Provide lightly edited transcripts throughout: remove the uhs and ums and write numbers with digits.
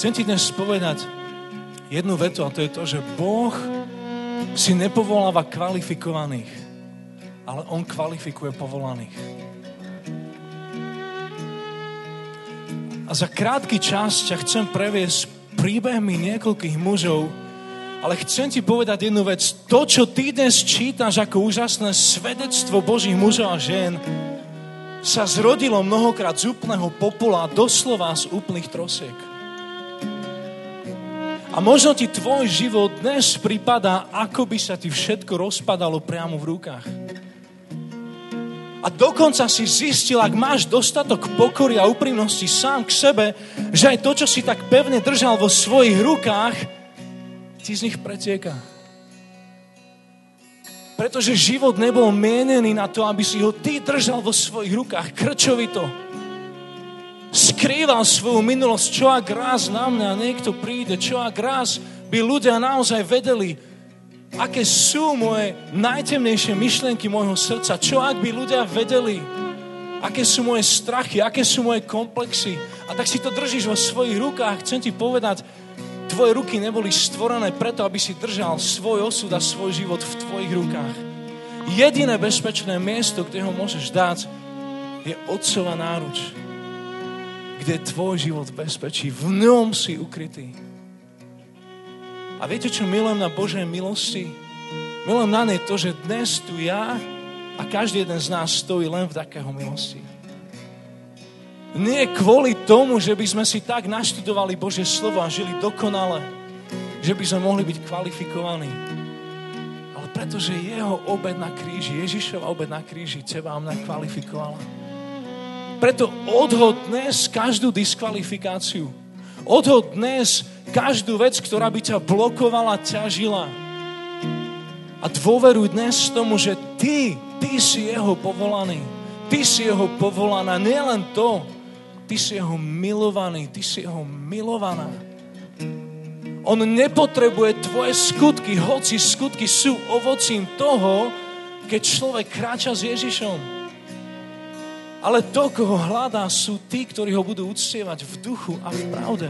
Chcem ti dnes povedať jednu vetu, a to je to, že Boh si nepovoláva kvalifikovaných, ale on kvalifikuje povolaných. A za krátky čas ťa chcem previesť príbehmi niekoľkých mužov, ale chcem ti povedať jednu vec. To, čo ty dnes čítaš ako úžasné svedectvo Božích mužov a žien, sa zrodilo mnohokrát z úplného popula, doslova z úplných trosiek. A možno ti tvoj život dnes pripadá, ako by sa ti všetko rozpadalo priamo v rukách. A dokonca si zistil, ak máš dostatok pokory a úprimnosti sám k sebe, že aj to, čo si tak pevne držal vo svojich rukách, ti z nich pretieka. Pretože život nebol mienený na to, aby si ho ty držal vo svojich rukách krčovito. Skrýval svoju minulosť, čo ak raz na mňa niekto príde, čo ak raz by ľudia naozaj vedeli, aké sú moje najtemnejšie myšlienky môjho srdca, čo ak by ľudia vedeli, aké sú moje strachy, aké sú moje komplexy. A tak si to držíš vo svojich rukách. Chcem ti povedať, tvoje ruky neboli stvorené preto, aby si držal svoj osud a svoj život v tvojich rukách. Jediné bezpečné miesto, kde ho môžeš dať, je Otcova náruč, kde je tvoj život v bezpečí. V ňom si ukrytý. A viete, čo milujem na Božej milosti? Milujem na nej to, že dnes tu ja a každý jeden z nás stojí len v takého milosti. Nie kvôli tomu, že by sme si tak naštudovali Božie slovo a žili dokonale, že by sme mohli byť kvalifikovaní. Ale pretože jeho obed na kríži, Ježišova obed na kríži teba a mňa kvalifikovala. Preto odhod dnes každú diskvalifikáciu. Odhod dnes každú vec, ktorá by ťa blokovala, ťažila. A dôveruj dnes tomu, že ty si jeho povolaný. Ty si jeho povolaná. Nie len to, ty si jeho milovaný, ty si jeho milovaná. On nepotrebuje tvoje skutky, hoci skutky sú ovocím toho, keď človek kráča s Ježišom. Ale to, koho hľadá, sú tí, ktorí ho budú uctievať v duchu a v pravde.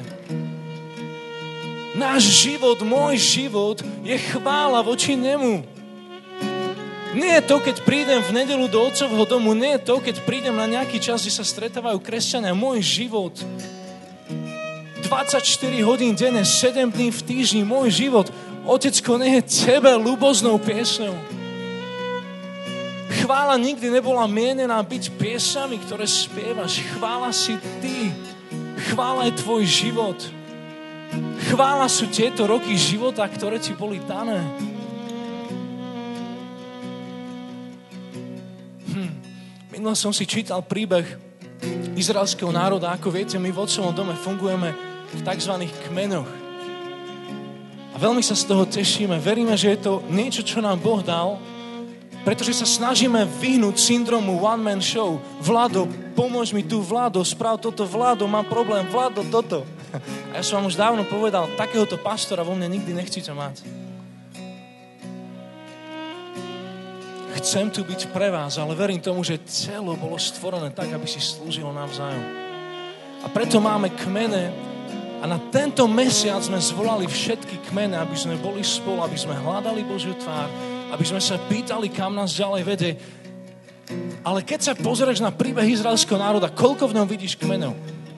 Náš život, môj život je chvála voči nemu. Nie je to, keď prídem v nedeľu do otcovho domu, nie je to, keď prídem na nejaký čas, kde sa stretávajú kresťania. Môj život 24 hodín denne, 7 dní v týždni, môj život, Otecko, nie je tebe ľuboznou piesňou. Chvála nikdy nebola mienená byť piesami, ktoré spievaš. Chvála si ty. Chvála je tvoj život. Chvála sú tieto roky života, ktoré ti boli dané. Minule som si čítal príbeh izraelského národa. Ako viete, my v Otcovom dome fungujeme v tzv. Kmeňoch. A veľmi sa z toho tešíme. Veríme, že je to niečo, čo nám Boh dal, pretože sa snažíme vyhnúť syndromu one-man show. Vlado, pomôž mi tu, Vlado, sprav toto, Vlado, mám problém, Vlado, toto. A ja som vám už dávno povedal, takéhoto pastora vo mne nikdy nechcete mať. Chcem tu byť pre vás, ale verím tomu, že telo bolo stvorené tak, aby si slúžilo navzájom. A preto máme kmene a na tento mesiac sme zvolali všetky kmene, aby sme boli spolu, aby sme hľadali Božiu tvár, aby sme sa pýtali, kam nás ďalej vede. Ale keď sa pozrieš na príbeh izraelského národa, koľko v ňom vidíš kmeňov?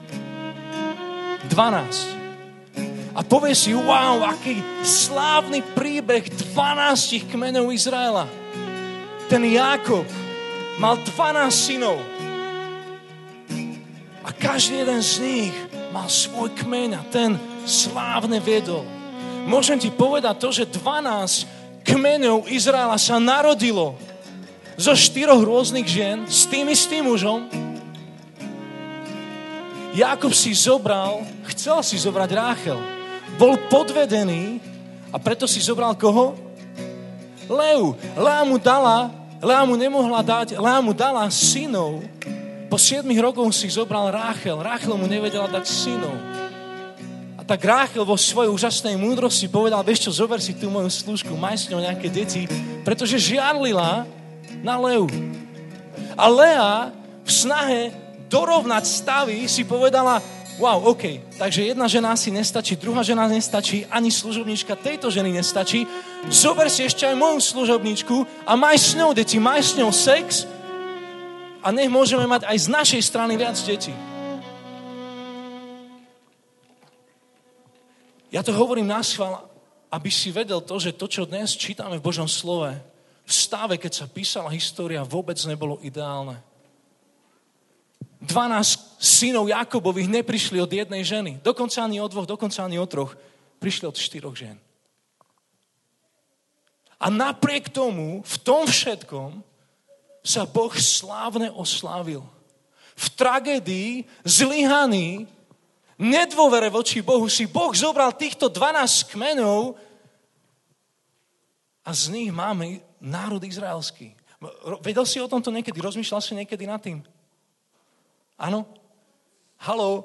12. A povieš si, wow, aký slávny príbeh 12 kmeňov Izraela. Ten Jákob mal 12 synov. A každý jeden z nich mal svoj kmeň a ten slávne viedol. Môžem ti povedať to, že 12 kmeňov Izraela sa narodilo zo 4 rôznych žien s tým istým mužom. Jákob si chcel si zobrať Ráchel. Bol podvedený a preto si zobral koho? Leu. Lea mu nemohla dať, Lea mu dala synov. Po 7 rokoch si zobral Ráchel. Ráchel mu nevedela dať synov. Tak Ráchel vo svojej úžasnej múdrosti povedal, vieš čo, zober si tú moju slúžku, maj s ňou nejaké deti, pretože žiarlila na Leu. A Lea v snahe dorovnať stavy si povedala, Wow, OK. Takže jedna žena asi nestačí, druhá žena nestačí, ani služobníčka tejto ženy nestačí. Zober si ešte aj moju služobníčku a maj s ňou deti, maj s ňou sex a nech môžeme mať aj z našej strany viac detí. Ja to hovorím naschvál, aby si vedel to, že to, čo dnes čítame v Božom slove, v stave, keď sa písala história, vôbec nebolo ideálne. 12 synov Jakobových neprišli od jednej ženy. Dokonca ani od 2, dokonca ani od 3. Prišli od 4 žien. A napriek tomu, v tom všetkom, sa Boh slávne oslávil. V tragédii, zlyhaný, nedôvere voči Bohu si Boh zobral týchto 12 kmeňov a z nich máme národ izraelský. Vedel si o tomto niekedy? Rozmýšľal si niekedy nad tým? Áno? Haló?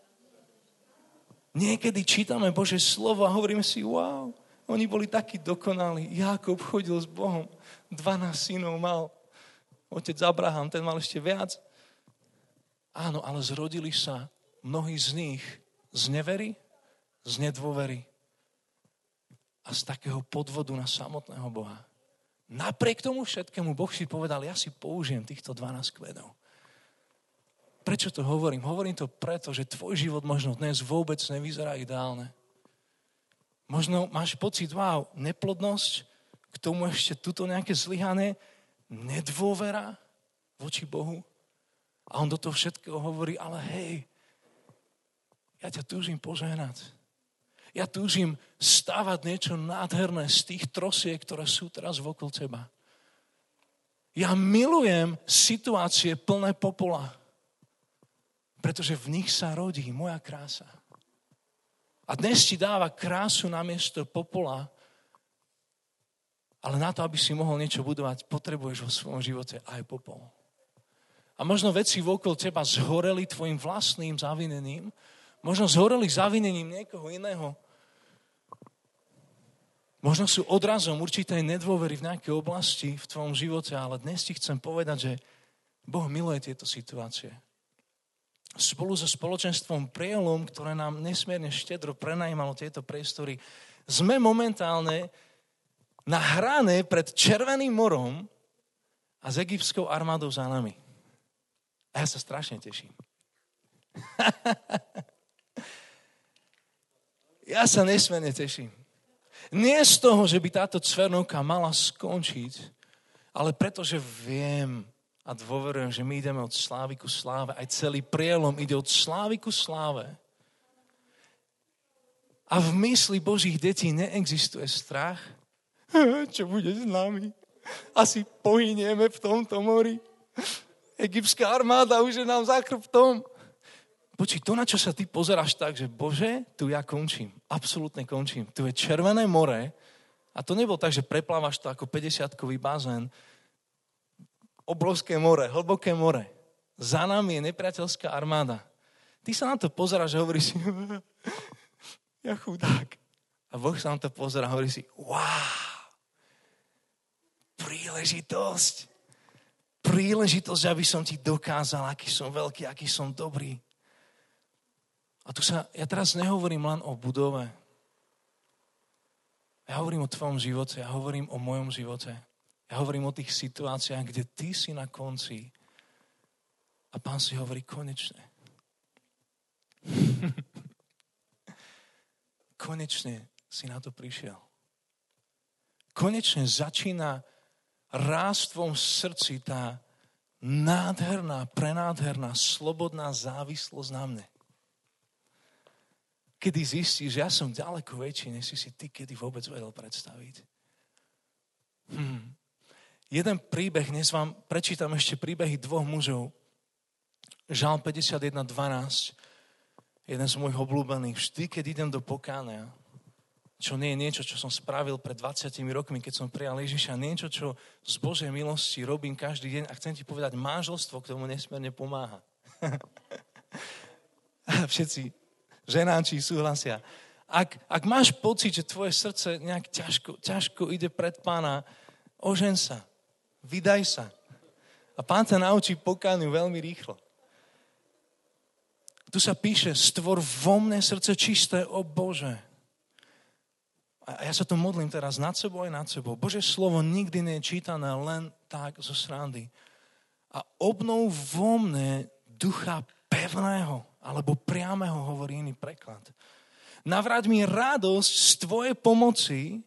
Niekedy čítame Božie slovo a hovoríme si, wow, oni boli takí dokonalí. Jákob chodil s Bohom, 12 synov mal. Otec Abraham, ten mal ešte viac. Áno, ale zrodili sa mnohí z nich z nevery, z nedôvery a z takého podvodu na samotného Boha. Napriek tomu všetkému Boh si povedal, ja si použijem týchto 12 kmenov. Prečo to hovorím? Hovorím to preto, že tvoj život možno dnes vôbec nevyzerá ideálne. Možno máš pocit, wow, neplodnosť, k tomu ešte tuto nejaké zlyhané, nedôvera voči Bohu. A on do toho všetkého hovorí, ale hej, ja ťa túžim požehnať. Ja túžim stavať niečo nádherné z tých trosiek, ktoré sú teraz vokol teba. Ja milujem situácie plné popola. Pretože v nich sa rodí moja krása. A dnes ti dáva krásu namiesto popola, ale na to, aby si mohol niečo budovať, potrebuješ vo svojom živote aj popol. A možno veci vokol teba zhoreli tvojim vlastným zavinením, možno zhoreli zavinením niekoho iného. Možno sú odrazom určitej nedôvery v nejakej oblasti v tvojom živote, ale dnes ti chcem povedať, že Boh miluje tieto situácie. Spolu so spoločenstvom Prielom, ktoré nám nesmierne štedro prenajímalo tieto priestory, sme momentálne na hrane pred Červeným morom a s egyptskou armádou za nami. A ja sa strašne teším. Ja sa nesmierne teším. Nie z toho, že by táto cvernovka mala skončiť, ale preto, že viem a dôverujem, že my ideme od slávy ku sláve. Aj celý Prielom ide od slávy ku sláve. A v mysli Božích detí neexistuje strach. Čo bude s nami? Asi pohynieme v tomto mori. Egyptská armáda už je nám za chrbtom. Počuj, to, na čo sa ty pozeráš tak, že Bože, tu ja končím. Absolútne končím. Tu je Červené more. A to nebolo tak, že preplávaš to ako 50-kový bazén. Obrovské more, hlboké more. Za nami je nepriateľská armáda. Ty sa na to pozeráš a hovoríš si, ja chudák. A Boh sa na to pozerá a hovorí si, wow, príležitosť. Príležitosť, aby som ti dokázal, aký som veľký, aký som dobrý. A ja teraz nehovorím len o budove. Ja hovorím o tvojom živote, ja hovorím o mojom živote. Ja hovorím o tých situáciách, kde ty si na konci a Pán si hovorí konečne. Konečne si na to prišiel. Konečne začína rásť v tvojom srdci tá nádherná, prenádherná, slobodná závislosť na mne. Kedy zistíš, že ja som ďaleko väčší, než si ty kedy vôbec vedel predstaviť. Jeden príbeh, dnes vám prečítam ešte príbehy 2 mužov. Žalm 51:12, jeden z mojich obľúbených. Vždy, keď idem do pokánia, čo nie je niečo, čo som spravil pred 20 rokmi, keď som prijal Ježiša, niečo, čo z Božej milosti robím každý deň a chcem ti povedať, manželstvo k tomu nesmierne pomáha. Všetci ženáči súhlasia. Ak máš pocit, že tvoje srdce nejak ťažko ide pred Pána, ožen sa, vydaj sa. A Pán ťa naučí pokániu veľmi rýchlo. tu sa píše, stvor vo mne srdce čisté, o Bože. A ja sa to modlím teraz nad sebou aj nad sebou. Božie slovo nikdy nie je čítané len tak zo srandy. A obnov vo mne ducha pevného, alebo priameho, hovorí iný preklad. Navráť mi radosť z tvojej pomoci,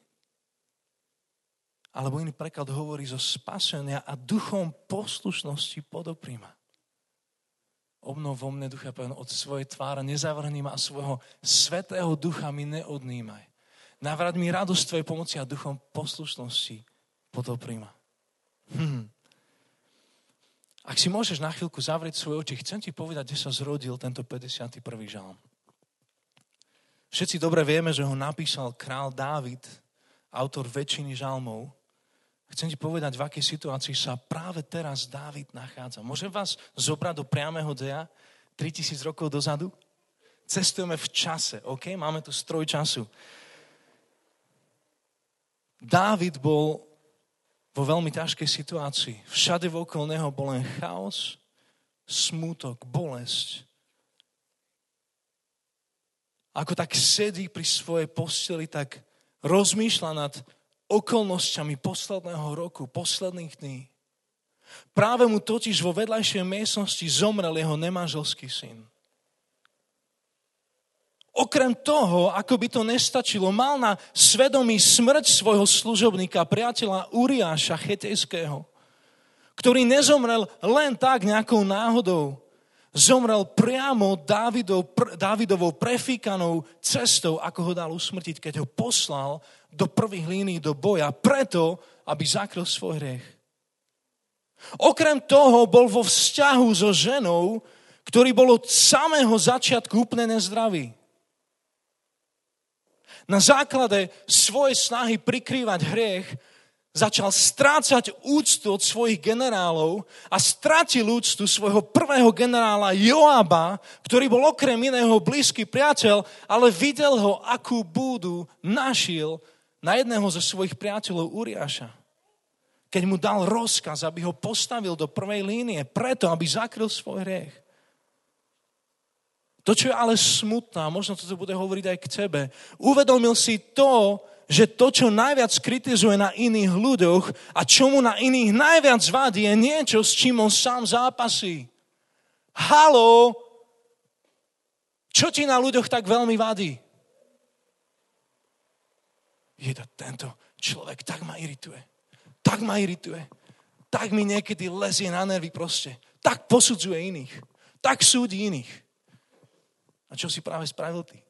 alebo iný preklad hovorí zo spasenia a duchom poslušnosti podopri ma. Obnov vo mne ducha pevného, od svojej tváre nezavrhni ma a svojho svätého ducha mi neodnímaj. Navráť mi radosť tvojej pomoci a duchom poslušnosti podopri ma. Ak si môžeš na chvíľku zavrieť svoje oči, chcem ti povedať, kde sa zrodil tento 51. žalm. Všetci dobre vieme, že ho napísal král Dávid, autor väčšiny žalmov. Chcem ti povedať, v akej situácii sa práve teraz Dávid nachádza. Môžem vás zobrať do priamého deja 3000 rokov dozadu? Cestujeme v čase, OK? Máme tu stroj času. Dávid bol vo veľmi ťažkej situácii. Všade okolo neho bol len chaos, smútok, bolesť. Ako tak sedí pri svojej posteli, tak rozmýšľa nad okolnostiami posledného roku, posledných dní. Práve mu totiž vo vedľajšej miestnosti zomrel jeho nemanželský syn. Okrem toho, ako by to nestačilo, mal na svedomí smrť svojho služobníka, priateľa Uriáša Chetejského, ktorý nezomrel len tak nejakou náhodou. Zomrel priamo Dávidovou prefíkanou cestou, ako ho dal usmrtiť, keď ho poslal do prvých línií do boja, preto, aby zakryl svoj hriech. Okrem toho bol vo vzťahu so ženou, ktorý bol od samého začiatku úplne nezdravý. Na základe svojej snahy prikrývať hriech začal strácať úctu od svojich generálov a stratil úctu svojho prvého generála Joaba, ktorý bol okrem iného blízky priateľ, ale videl ho, akú búdu našiel na jedného zo svojich priateľov Uriáša. Keď mu dal rozkaz, aby ho postavil do prvej línie, preto, aby zakryl svoj hriech. To, čo je ale smutné, možno toto bude hovoriť aj k tebe, uvedomil si to, že to, čo najviac kritizuje na iných ľuďoch a čo mu na iných najviac vadí, je niečo, s čím on sám zápasí. Haló, čo ti na ľuďoch tak veľmi vadí? Tento človek tak ma irituje. Tak ma irituje. Tak mi niekedy lezie na nervy proste. Tak posudzuje iných. Tak súdi iných. A čo si práve spravil ty?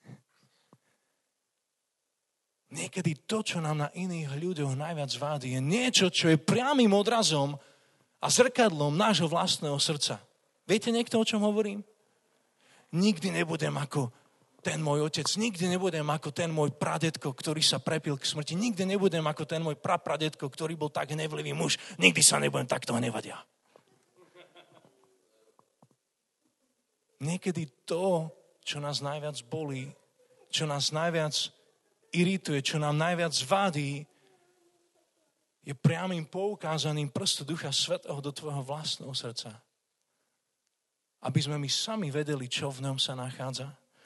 Niekedy to, čo nám na iných ľuďoch najviac vadí, je niečo, čo je priamym odrazom a zrkadlom nášho vlastného srdca. Viete niekto, o čom hovorím? Nikdy nebudem ako ten môj otec, nikdy nebudem ako ten môj pradedko, ktorý sa prepil k smrti, nikdy nebudem ako ten môj prapradedko, ktorý bol tak hnevlivý muž, nikdy sa nebudem takto hnevať ja. Niekedy to, čo nás najviac bolí, čo nás najviac irituje, čo nám najviac vadí, je priamým poukázaním prstu Ducha Svätého do tvojho vlastného srdca. Aby sme my sami vedeli, čo v ňom sa nachádza.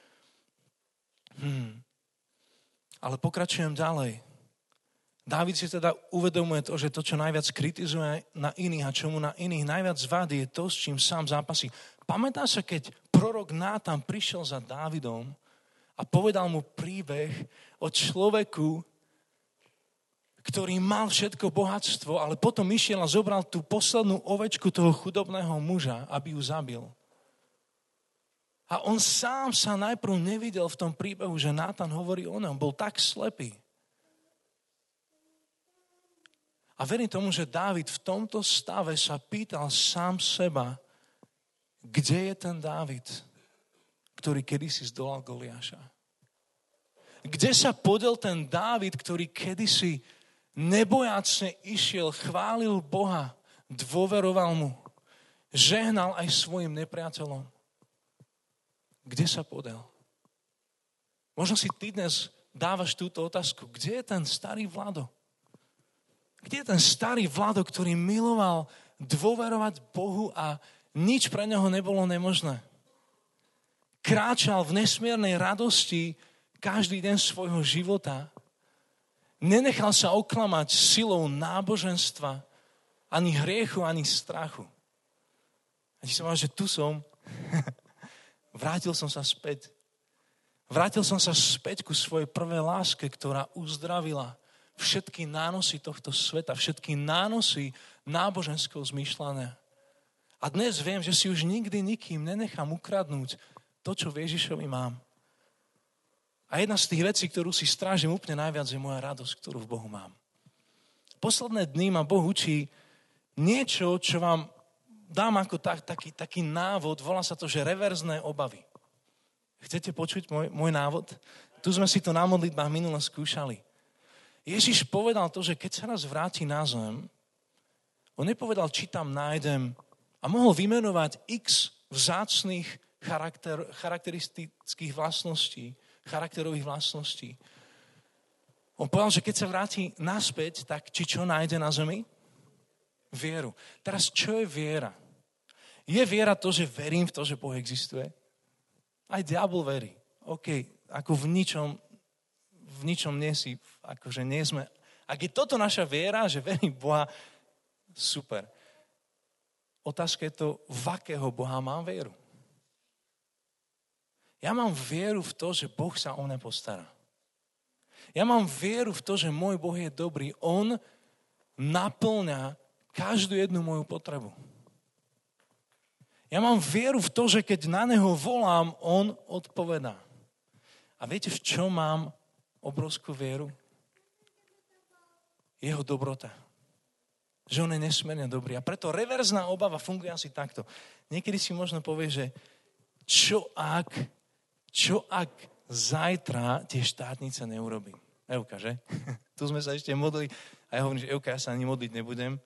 Ale pokračujem ďalej. Dávid si teda uvedomuje to, že to, čo najviac kritizuje na iných a čo mu na iných najviac vadí, je to, s čím sám zápasí. Pamätá sa, keď prorok Nátan prišiel za Dávidom a povedal mu príbeh o človeku, ktorý mal všetko bohatstvo, ale potom išiel a zobral tú poslednú ovečku toho chudobného muža, aby ju zabil. A on sám sa najprv nevidel v tom príbehu, že Nátan hovorí o ňom. Bol tak slepý. A verím tomu, že Dávid v tomto stave sa pýtal sám seba, kde je ten Dávid, ktorý kedysi zdolal Goliáša? Kde sa podiel ten Dávid, ktorý kedysi nebojácne išiel, chválil Boha, dôveroval mu, žehnal aj svojim nepriateľom? Kde sa podiel? Možno si ty dnes dávaš túto otázku. Kde je ten starý Vlado? Kde je ten starý Vlado, ktorý miloval dôverovať Bohu a nič pre neho nebolo nemožné? kráčal v nesmiernej radosti každý deň svojho života. Nenechal sa oklamať silou náboženstva, ani hriechu, ani strachu. A ti som povedal, že tu som. Vrátil som sa späť. Vrátil som sa späť ku svojej prvej láske, ktorá uzdravila všetky nánosy tohto sveta, všetky nánosy náboženského zmýšľania. A dnes viem, že si už nikdy nikým nenechám ukradnúť to, čo v Ježišovi mám. A jedna z tých vecí, ktorú si strážim úplne najviac, je moja radosť, ktorú v Bohu mám. Posledné dny ma Boh učí niečo, čo vám dám ako taký návod, volá sa to, že reverzné obavy. Chcete počuť môj návod? Tu sme si to na modlitbách minule skúšali. Ježiš povedal to, že keď sa raz vráti na zem, on nepovedal, či tam nájdem, a mohol vymenovať x vzácnych charakteristických vlastností, charakterových vlastností. On povedal, že keď sa vráti naspäť, tak či čo nájde na zemi? Vieru. Teraz, čo je viera? Je viera to, že verím v to, že Boh existuje? Aj diabol verí. OK, ako v ničom nie si, akože nie sme. Ak je toto naša viera, že verím v Boha, super. Otázka je to, v akého Boha mám vieru? Ja mám vieru v to, že Boh sa o mňa postará. Ja mám vieru v to, že môj Boh je dobrý. On naplňa každú jednu moju potrebu. Ja mám vieru v to, že keď na Neho volám, On odpovedá. A viete, v čom mám obrovskú vieru? Jeho dobrota. Že on je nesmierne dobrý. A preto reverzná obava funguje asi takto. Niekedy si možno povie, že čo ak zajtra tie štátnice neurobím? Euka, že? Tu sme sa ešte modlili a ja hovorím, že Euka, ja sa ani modliť nebudem.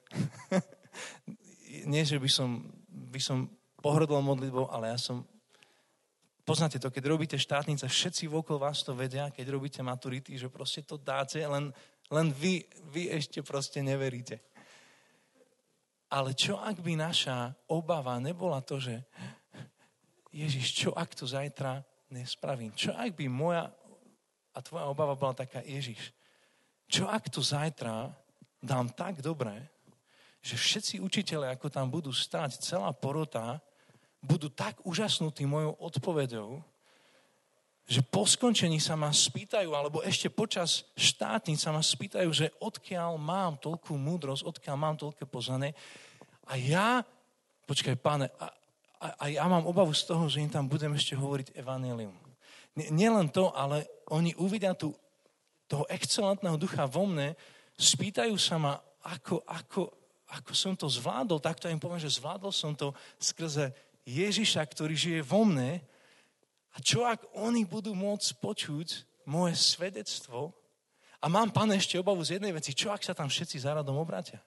Nie, že by som pohrdol modlitbou, ale ja som... Poznáte to, keď robíte štátnice, všetci okolo vás to vedia, keď robíte maturity, že proste to dáte, len vy ešte proste neveríte. Ale čo ak by naša obava nebola to, že Ježiš, čo ak to zajtra nespravím? Čo ak by moja a tvoja obava bola taká, Ježiš, čo ak to zajtra dám tak dobre, že všetci učitelia, ako tam budú stáť, celá porota, budú tak úžasnutí mojou odpoveďou, že po skončení sa ma spýtajú, alebo ešte počas štátnic sa ma spýtajú, že odkiaľ mám toľkú múdrosť, odkiaľ mám toľké poznanie. A ja, počkaj, Páne, a ja mám obavu z toho, že im tam budem ešte hovoriť evanjelium. Nielen to, ale oni uvidia toho excelentného ducha vo mne, spýtajú sa ma, ako som to zvládol, tak to im poviem, že zvládol som to skrze Ježiša, ktorý žije vo mne. A čo ak oni budú môcť počuť moje svedectvo? A mám, Pane, ešte obavu z jednej veci. Čo ak sa tam všetci za radom obrátia?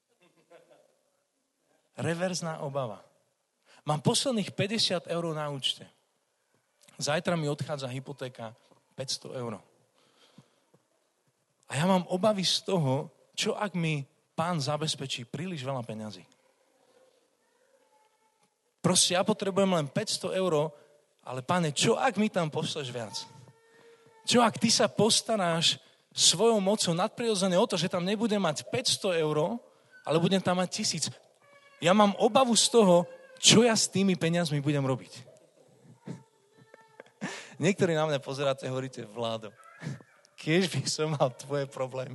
Reverzná obava. Mám posledných 50 eur na účte. Zajtra mi odchádza hypotéka 500 eur. A ja mám obavy z toho, čo ak mi Pán zabezpečí príliš veľa peňazí. Proste ja potrebujem len 500 eur, ale Pane, čo ak mi tam pošleš viac? Čo ak ty sa postaráš svojou mocou nadprirodzene o to, že tam nebudem mať 500 eur, ale budem tam mať 1000. Ja mám obavu z toho, čo ja s tými peniazmi budem robiť. Niektorí na mňa pozeráte a hovoríte, Vládo, keď by som mal tvoje problémy.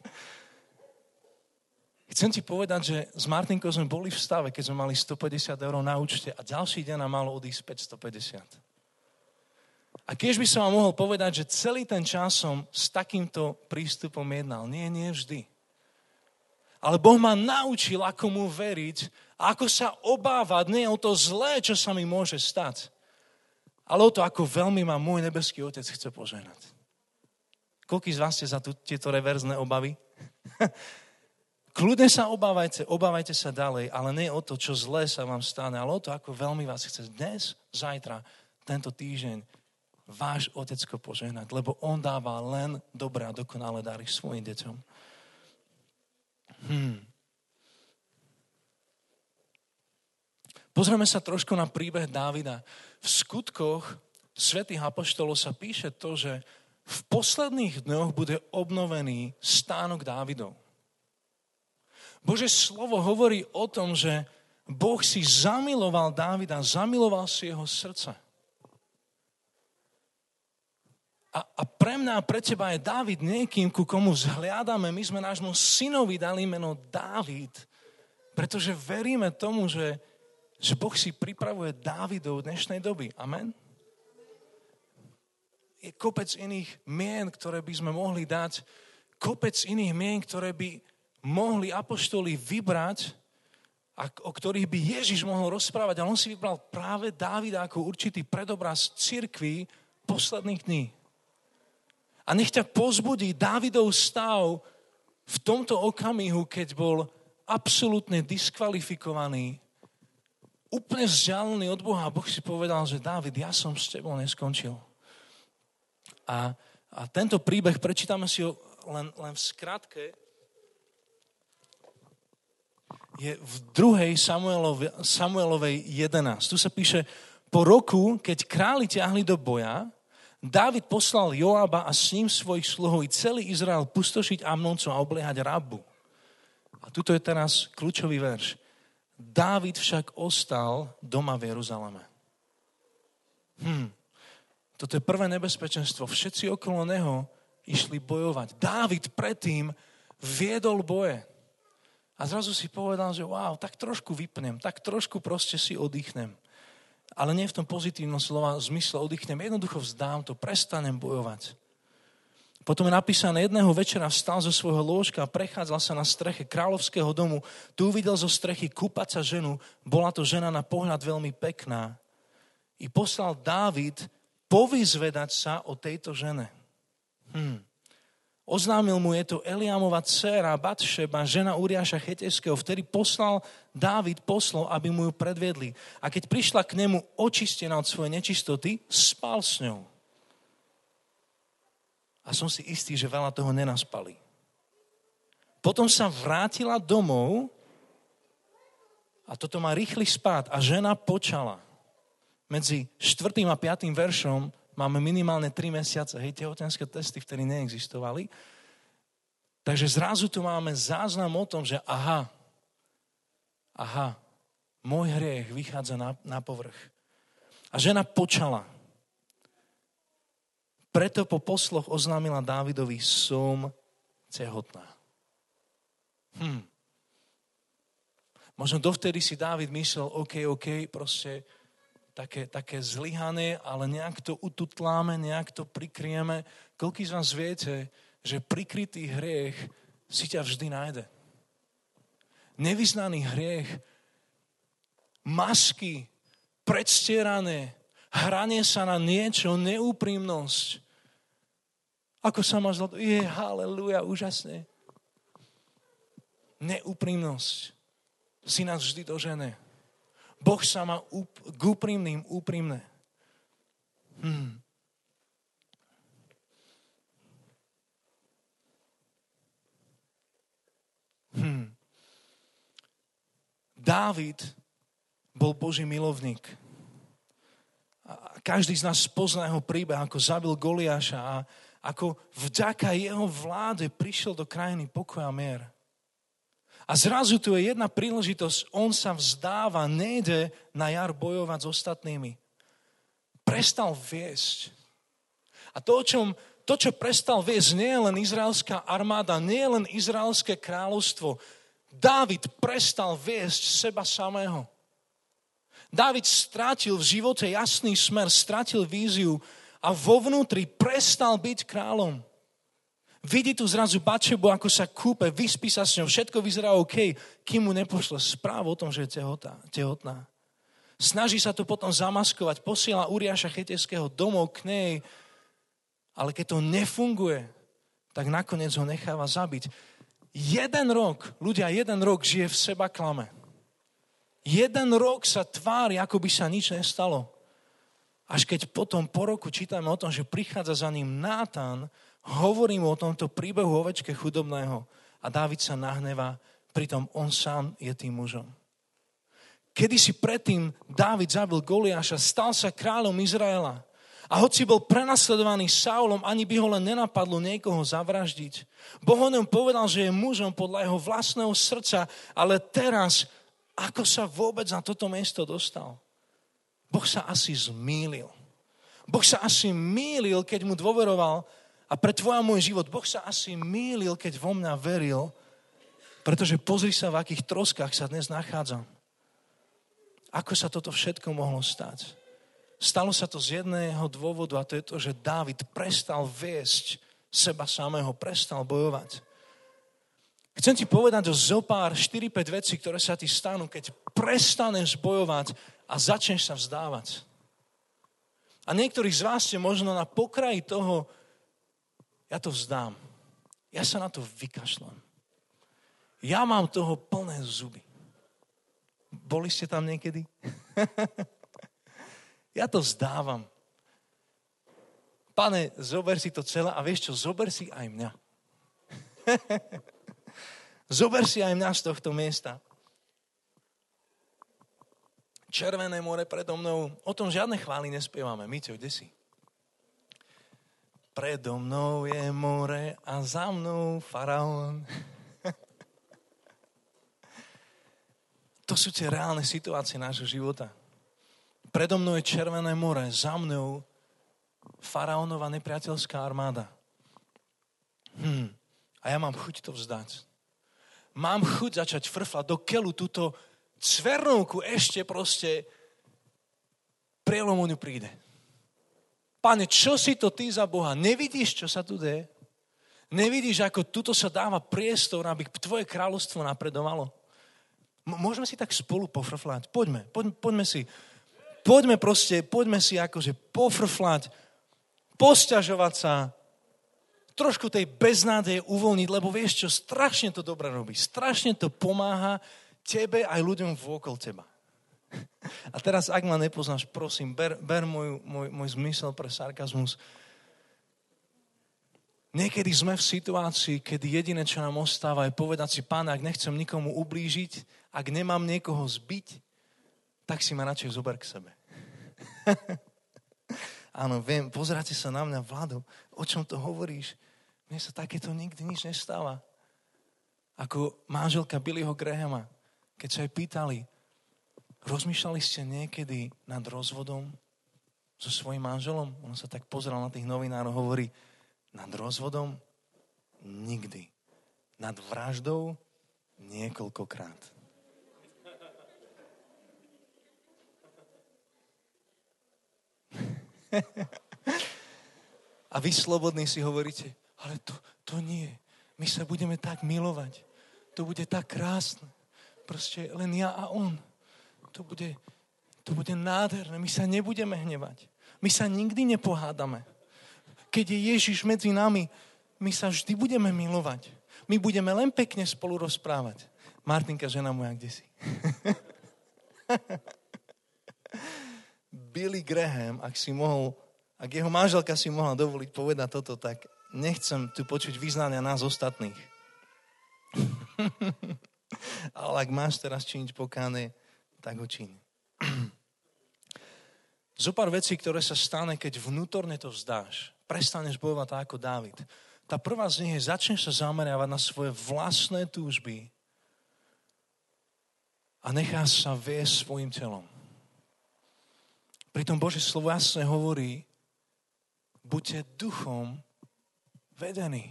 Chcem ti povedať, že s Martinkou sme boli v stave, keď sme mali 150 eur na účte a ďalší deň nám malo odísť 550. A keď by som vám mohol povedať, že celý ten čas som s takýmto prístupom jednal. Nie vždy. Ale Boh ma naučil, ako mu veriť a ako sa obávať, nie o to zlé, čo sa mi môže stať, ale o to, ako veľmi ma môj nebeský Otec chce požehnať. Koľký z vás ste za tieto reverzné obavy? Kľudne sa obávajte sa ďalej, ale nie o to, čo zlé sa vám stane, ale o to, ako veľmi vás chce dnes, zajtra, tento týždeň váš Otecko požehnať, lebo on dáva len dobré a dokonalé dary svojim deťom. Pozrieme sa trošku na príbeh Dávida. V Skutkoch svätých apoštolov sa píše to, že v posledných dňoch bude obnovený stánok Dávidov. Božie slovo hovorí o tom, že Boh si zamiloval Dávida, zamiloval si jeho srdce. A pre mňa a pre teba je Dávid niekým, ku komu vzhliadame. My sme nášmu synovi dali meno Dávid, pretože veríme tomu, že Boh si pripravuje Dávidov dnešnej doby. Amen? Je kopec iných mien, ktoré by sme mohli dať, kopec iných mien, ktoré by mohli apoštoli vybrať, o ktorých by Ježiš mohol rozprávať. Ale on si vybral práve Dávida ako určitý predobraz cirkvi posledných dní. A nech ťa pozbudí Dávidov stav v tomto okamihu, keď bol absolútne diskvalifikovaný, úplne vzdialený od Boha. Boh si povedal, že Dávid, ja som s tebou neskončil. A tento príbeh, prečítame si ho len v skratke, je v 2. Samuelovej 11. Tu sa píše, po roku, keď králi ťahli do boja, Dávid poslal Joába a s ním svojich sluhov i celý Izrael pustošiť Amnoncov a obliehať Rabu. A tuto je teraz kľúčový verš. Dávid však ostal doma v Jeruzaleme. Toto je prvé nebezpečenstvo. Všetci okolo neho išli bojovať. Dávid predtým viedol boje. A zrazu si povedal, že wow, tak trošku vypnem, tak trošku proste si oddychnem. Ale nie v tom pozitívnom slova zmysle oddychnem. Jednoducho vzdám to, prestanem bojovať. Potom je napísané, jedného večera vstal zo svojho lôžka a prechádzal sa na streche kráľovského domu. Tu uvidel zo strechy kúpať sa ženu. Bola to žena na pohľad veľmi pekná. I poslal Dávid povyzvedať sa o tejto žene. Oznámil mu, je to Eliamova dcéra Batšeba, žena Uriáša Chetejského. Vtedy poslal Dávid poslov, aby mu ju predviedli. A keď prišla k nemu očistená od svojej nečistoty, spal s ňou. A som si istý, že veľa toho nenaspali. Potom sa vrátila domov a toto má rýchly spád a žena počala. Medzi 4. a 5. veršom máme minimálne 3 mesiace. Hej, tehotenské testy vtedy neexistovali. Takže zrazu tu máme záznam o tom, že aha, môj hriech vychádza na povrch. A žena počala. Preto po posloch oznámila Dávidovi, som tehotná. Možno dovtedy si Dávid myslel, OK, proste také zlyhané, ale nejak to ututláme, nejak to prikryjeme. Koľký z vás viete, že prikrytý hriech si ťa vždy nájde? Nevyznaný hriech, masky, predstierané, hranie sa na niečo, neúprimnosť. Ako sa máš zlato? Haleluja, úžasne. Neúprimnosť si nás vždy dožene. Boh sa má k úprimným úprimné. Dávid bol Boží milovník. A každý z nás pozná jeho príbeh, ako zabil Goliáša a ako vďaka jeho vláde prišiel do krajiny pokoja a mier. A zrazu tu je jedna príležitosť, on sa vzdáva, nejde na jar bojovať s ostatnými. Prestal viesť. A to, čo prestal viesť, nie je len izraelská armáda, nie je len izraelské kráľovstvo. Dávid prestal viesť seba samého. Dávid strátil v živote jasný smer, strátil víziu a vo vnútri prestal byť kráľom. Vidí tu zrazu Batšebu, ako sa kúpe, vyspí sa s ňou, všetko vyzerá OK, kým mu nepošle správu o tom, že je tehotná. Snaží sa to potom zamaskovať, posiela Uriáša Chetejského domov k nej, ale keď to nefunguje, tak nakoniec ho necháva zabiť. 1 rok žije v seba klame. 1 rok sa tvári, ako by sa nič nestalo. Až keď potom po roku čítame o tom, že prichádza za ním Nátan, hovorí mu o tomto príbehu ovečke chudobného a Dávid sa nahnevá, pritom on sám je tým mužom. Kedysi predtým Dávid zabil Goliáša, stal sa kráľom Izraela A hoci bol prenasledovaný Saulom, ani by ho len nenapadlo niekoho zavraždiť. Boh o ňom povedal, že je mužom podľa jeho vlastného srdca, ale teraz, ako sa vôbec na toto miesto dostal? Boh sa asi zmýlil. Boh sa asi mýlil, keď mu dôveroval a pre tvoj a môj život. Boh sa asi mýlil, keď vo mňa veril, pretože pozri sa, v akých troskách sa dnes nachádzam. Ako sa toto všetko mohlo stať? Stalo sa to z jedného dôvodu a to je to, že Dávid prestal viesť seba samého, prestal bojovať. Chcem ti povedať o zopár 4-5 vecí, ktoré sa ti stanú, keď prestaneš bojovať a začneš sa vzdávať. A niektorí z vás ste možno na pokraji toho, ja to vzdám. Ja sa na to vykašľam. Ja mám toho plné zuby. Boli ste tam niekedy? Ja to vzdávam. Pane, zober si to celé a vieš čo, zober si aj mňa. Zober si aj mňa z tohto miesta. Červené more predo mnou, o tom žiadne chvály nespievame. Miťo, kde si? Predo mnou je more a za mnou faraón. To sú tie reálne situácie nášho života. Predo mnou je Červené more, za mnou faraónova nepriateľská armáda. A ja mám chuť to vzdať. Mám chuť začať frflať do keľu túto cvernovku ešte proste prielomu ňu príde. Pane, čo si to ty za Boha? Nevidíš, čo sa tu deje? Nevidíš, ako tuto sa dáva priestor, aby tvoje kráľovstvo napredovalo? Môžeme si tak spolu pofrflať. Poďme si. Poďme si akože pofrflať, posťažovať sa, trošku tej beznádeje uvoľniť, lebo vieš čo, strašne to dobre robí. Strašne to pomáha tebe aj ľuďom vôkol teba. A teraz, ak ma nepoznáš, prosím, ber môj zmysel pre sarkazmus. Niekedy sme v situácii, kedy jediné, čo nám ostáva, je povedať si, Páne, ak nechcem nikomu ublížiť, ak nemám niekoho zbiť, tak si ma radšej zober k sebe. Áno, viem, pozeráte sa na mňa, Vlado, o čom to hovoríš? Mne sa takéto nikdy nič nestáva. Ako manželka Billyho Grahama, keď sa jej pýtali, rozmýšľali ste niekedy nad rozvodom so svojím manželom? On sa tak pozeral na tých novinárov, hovorí, nad rozvodom? Nikdy. Nad vraždou? Niekoľkokrát. A vy slobodní si hovoríte, ale to nie. My sa budeme tak milovať. To bude tak krásne. Proste len ja a on. To bude nádherné. My sa nebudeme hnevať. My sa nikdy nepohádame. Keď je Ježiš medzi nami, my sa vždy budeme milovať. My budeme len pekne spolu rozprávať. Martinka, žena moja, kde si? Billy Graham, ak jeho manželka si mohla dovoliť povedať toto, tak nechcem tu počuť vyznania nás ostatných. Ale ak máš teraz činiť pokánie, tak ho čiň. Zopár vecí, ktoré sa stane, keď vnútorne to vzdáš. Prestaneš bojovať tak ako Dávid. Tá prvá z nich je, začneš sa zameriavať na svoje vlastné túžby a necháš sa viesť svojim telom. Pritom Božie slovo jasne hovorí, buďte duchom vedení.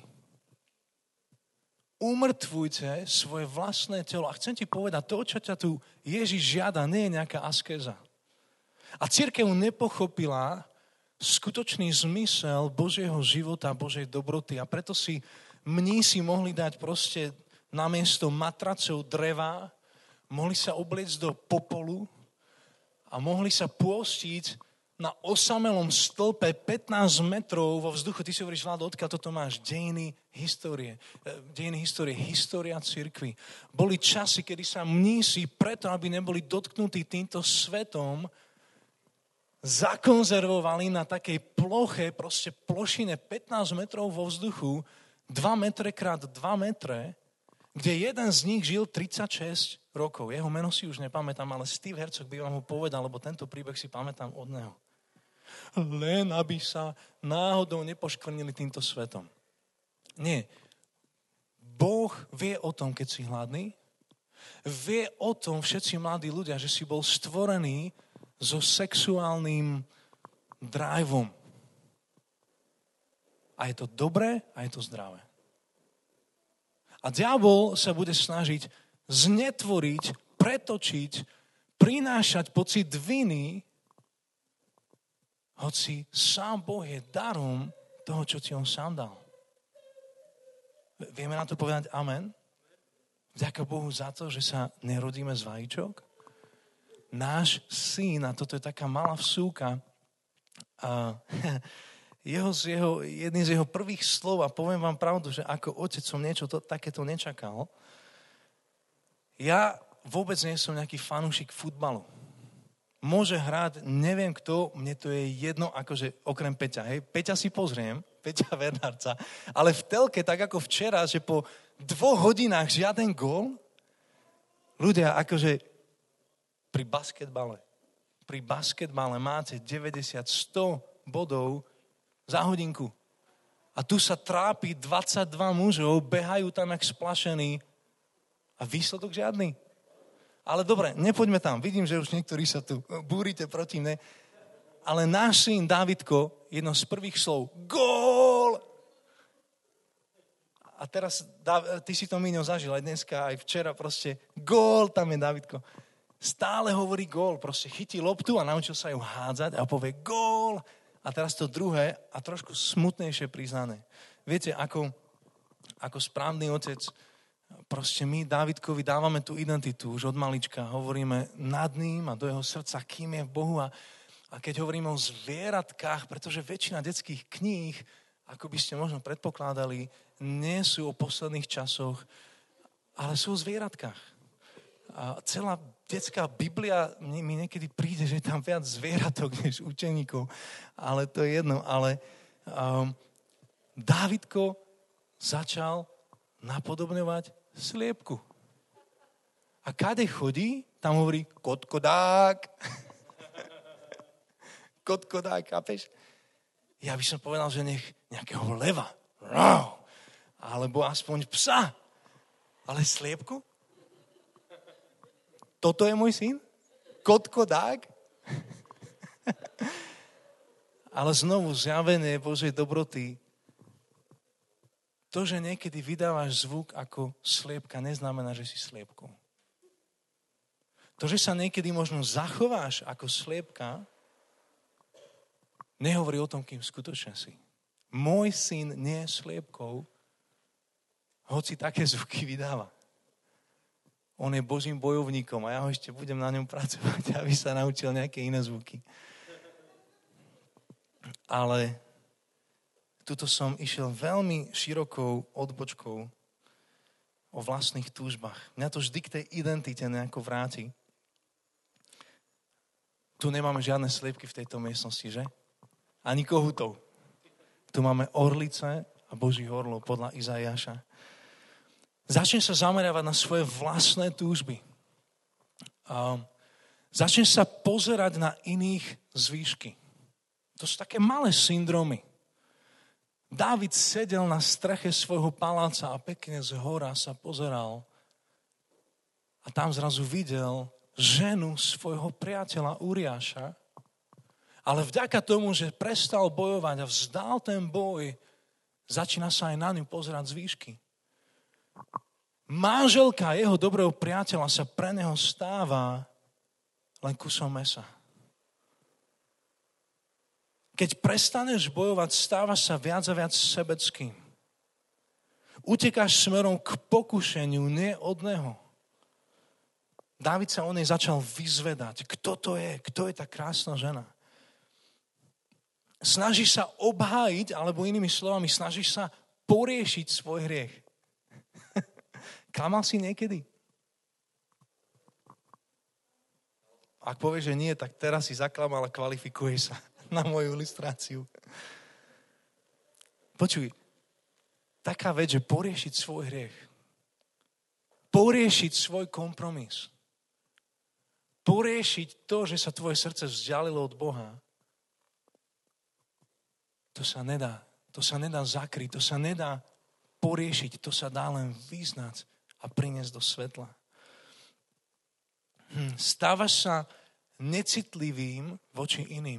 Umrtvujte svoje vlastné telo. A chcem ti povedať, to, čo ťa tu Ježiš žiada, nie je nejaká askéza. A cirkev nepochopila skutočný zmysel Božieho života, Božej dobroty. A preto si mnísi mohli dať proste namiesto matracov dreva, mohli sa obliecť do popolu a mohli sa pôstiť na osamelom stĺpe 15 metrov vo vzduchu. Ty si hovoríš, Vlado, odkiaľ toto máš? Dejiny histórie, história cirkvi. Boli časy, kedy sa mnísi, preto aby neboli dotknutí týmto svetom, zakonzervovali na takej ploche, proste plošine 15 metrov vo vzduchu, 2 metre krát 2 metre, kde jeden z nich žil 36 rokov. Jeho meno si už nepamätám, ale Steve Hercog by vám ho povedal, lebo tento príbeh si pamätám od neho. len aby sa náhodou nepoškvrnili týmto svetom. Nie. Boh vie o tom, keď si hladný. Vie o tom všetci mladí ľudia, že si bol stvorený so sexuálnym driveom. A je to dobré a je to zdravé. A diabol sa bude snažiť znetvoriť, pretočiť, prinášať pocit viny, hoci sám Boh je darom toho, čo ti on sám dal. Vieme na to povedať amen? Vďaka Bohu za to, že sa nerodíme z vajíčok. Náš syn, a toto je taká malá vsúka, jedným z jeho prvých slov, a poviem vám pravdu, že ako otec som niečo takéto nečakal. Ja vôbec nie som nejaký fanúšik futbalu. Môže hrať, neviem kto, mne to je jedno, akože okrem Peťa. Hej. Peťa si pozriem, Peťa Vernárca, ale v telke, tak ako včera, že po 2 hodinách žiaden gól, ľudia, akože pri basketbale máte 90-100 bodov za hodinku. A tu sa trápi 22 mužov, behajú tam jak splašení a výsledok žiadny. Ale dobre, nepoďme tam. Vidím, že už niektorí sa tu búrite proti mne. Ale náš syn Dávidko, jedno z prvých slov, gól! A teraz, ty si to, Míňo, zažil aj dneska, aj včera proste, gól, tam je Dávidko. Stále hovorí gól, proste chytí loptu a naučil sa ju hádzať a povie gól. A teraz to druhé a trošku smutnejšie priznané. Viete, ako správny otec, proste my Dávidkovi dávame tú identitu už od malička. Hovoríme nad ním a do jeho srdca, kým je v Bohu. A keď hovoríme o zvieratkách, pretože väčšina detských kníh, ako by ste možno predpokladali, nie sú o posledných časoch, ale sú o zvieratkách. A celá detská Biblia, mi niekedy príde, že je tam viac zvieratok než učeníkov, ale to je jedno. Ale Dávidko začal napodobňovať sliepku. A kade chodí, tam hovorí kotkodák. Kotkodák, chápeš? Ja by som povedal, že nech nejakého leva. Alebo aspoň psa. Ale sliepku? Toto je môj syn? Kotkodák? Ale znovu zjavenie Božej dobroty. To, že niekedy vydávaš zvuk ako sliepka, neznamená, že si sliepkou. To, že sa niekedy možno zachováš ako sliepka, nehovorí o tom, kým skutočne si. Môj syn nie je sliepkou, hoci také zvuky vydáva. On je Božím bojovníkom a ja ho ešte budem na ňom pracovať, aby sa naučil nejaké iné zvuky. Ale tuto som išiel veľmi širokou odbočkou o vlastných túžbách. Mňa to vždy k tej identite nejako vráti. Tu nemáme žiadne sliepky v tejto miestnosti, že? Ani kohutov. Tu máme orlice a Božích orlov podľa Izaiáša. Začne sa zameriavať na svoje vlastné túžby. Začne sa pozerať na iných z výšky. To sú také malé syndromy. Dávid sedel na streche svojho paláca a pekne z hora sa pozeral a tam zrazu videl ženu svojho priateľa Uriáša, ale vďaka tomu, že prestal bojovať a vzdal ten boj, začína sa aj na ňu pozerať z výšky. Manželka jeho dobrého priateľa sa pre neho stáva len kusom mesa. Keď prestaneš bojovať, stávaš sa viac a viac sebeckým. Utekáš smerom k pokušeniu, nie od neho. Dávid sa o nej začal vyzvedať. Kto to je? Kto je tá krásna žena? Snažíš sa obhájiť, alebo inými slovami, snažíš sa poriešiť svoj hriech. Klamal si niekedy? Ak povieš, že nie, tak teraz si zaklamal a kvalifikuje sa na moju ilustráciu. Počuj, taká vec, že poriešiť svoj hriech, poriešiť svoj kompromis, poriešiť to, že sa tvoje srdce vzdialilo od Boha, To sa nedá zakryť, to sa nedá poriešiť, to sa dá len vyznať a priniesť do svetla. Stávaš sa necitlivým voči iným.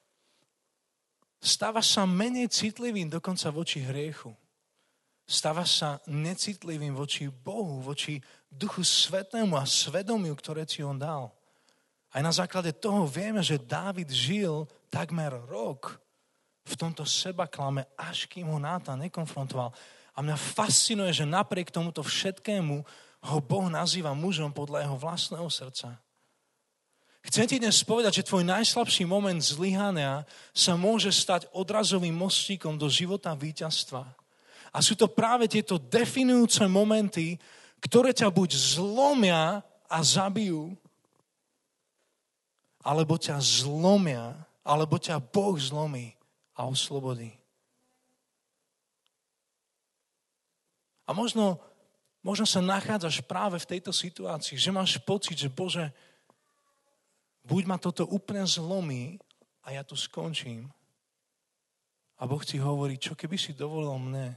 Stávaš sa menej citlivým dokonca voči hriechu. Stávaš sa necitlivým voči Bohu, voči Duchu Svätému a svedomiu, ktoré ti on dal. Aj na základe toho vieme, že Dávid žil takmer rok v tomto sebaklame, až kým ho Nátan nekonfrontoval. A mňa fascinuje, že napriek tomuto všetkému ho Boh nazýva mužom podľa jeho vlastného srdca. Chcem ti dnes povedať, že tvoj najslabší moment zlyhania sa môže stať odrazovým mostíkom do života víťazstva. A sú to práve tieto definujúce momenty, ktoré ťa buď zlomia a zabijú, alebo ťa zlomia, alebo ťa Boh zlomí a oslobodí. A možno sa nachádzaš práve v tejto situácii, že máš pocit, že Bože, buď ma toto úplne zlomí a ja tu skončím. A Boh ti hovorí, čo keby si dovolil mne?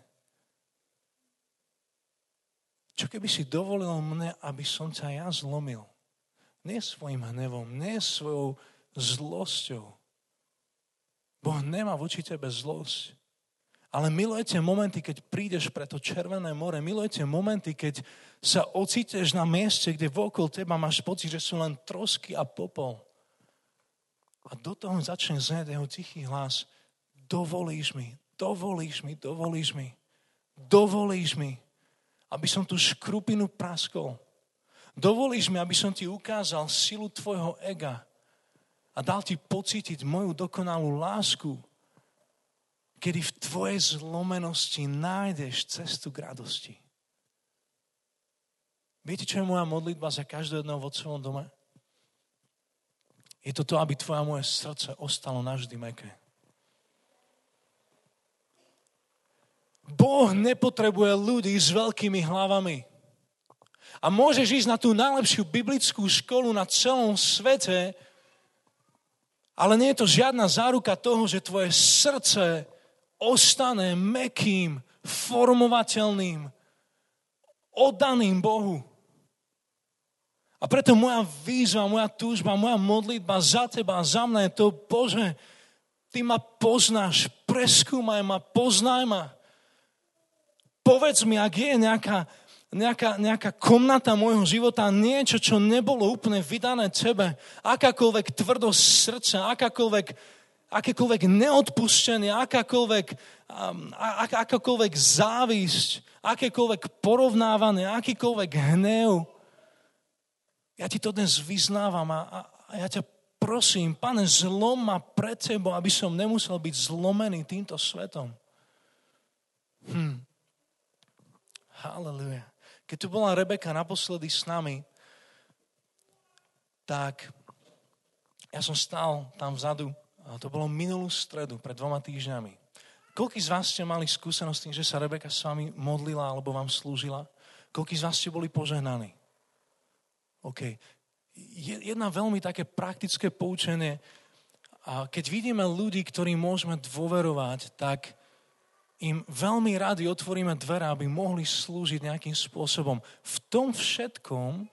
Čo keby si dovolil mne, aby som ťa ja zlomil? Nie svojim hnevom, nie svojou zlosťou. Boh nemá voči tebe zlosť. Ale milujete momenty, keď prídeš pre to Červené more. Milujete momenty, keď sa ocitneš na mieste, kde vokol teba máš pocit, že sú len trosky a popol. A do toho začne znieť jeho tichý hlas. Dovolíš mi, aby som tú škrupinu praskol. Dovolíš mi, aby som ti ukázal silu tvojho ega a dal ti pocítiť moju dokonalú lásku, kedy v tvojej zlomenosti nájdeš cestu k radosti. Viete, čo je moja modlitba za každého jedného v Otcovom dome? Je to to, aby tvoje a moje srdce ostalo navždy mäkké. Boh nepotrebuje ľudí s veľkými hlavami. A môžeš ísť na tú najlepšiu biblickú školu na celom svete, ale nie je to žiadna záruka toho, že tvoje srdce ostane mäkkým, formovateľným, oddaným Bohu. A preto moja výzva, moja túžba, moja modlitba za teba a za mňa je to, Bože, ty ma poznáš, preskúmaj ma, poznaj ma. Povedz mi, ak je nejaká komnata môjho života, niečo, čo nebolo úplne vydané tebe, akákoľvek tvrdosť srdca, akékoľvek neodpustenie, akákoľvek závisť, akékoľvek porovnávanie, akýkoľvek hnev. Ja ti to dnes vyznávam a ja ťa prosím, Pane, zlom ma pred tebou, aby som nemusel byť zlomený týmto svetom. Halleluja. Keď tu bola Rebeka naposledy s nami, tak ja som stál tam vzadu, a to bolo minulú stredu, pred 2 týždňami. Koľký z vás ste mali skúsenosť s tým, že sa Rebeka s vami modlila alebo vám slúžila? Koľký z vás ste boli požehnaní? OK. Jedna veľmi také praktické poučenie. A keď vidíme ľudí, ktorým môžeme dôverovať, tak im veľmi radi otvoríme dvere, aby mohli slúžiť nejakým spôsobom. V tom všetkom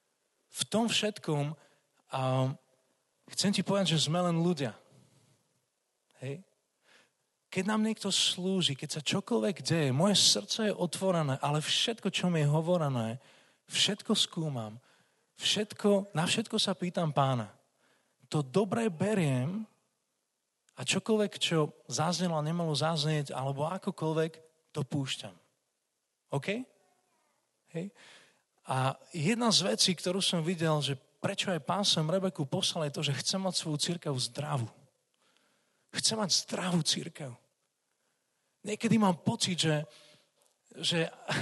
chcem ti povedať, že sme len ľudia. Hej? Keď nám niekto slúži, keď sa čokoľvek deje, moje srdce je otvorené, ale všetko, čo mi je hovorené, všetko skúmam, na všetko sa pýtam Pána. To dobre beriem a čokoľvek, čo zaznelo a nemalo zaznieť, alebo akokoľvek, to púšťam. OK? Hej? A jedna z vecí, ktorú som videl, že prečo aj Pán sem Rebeku poslal, je to, že chce mať svoju cirkev zdravú. Chce mať zdravú cirkev. Niekedy mám pocit, že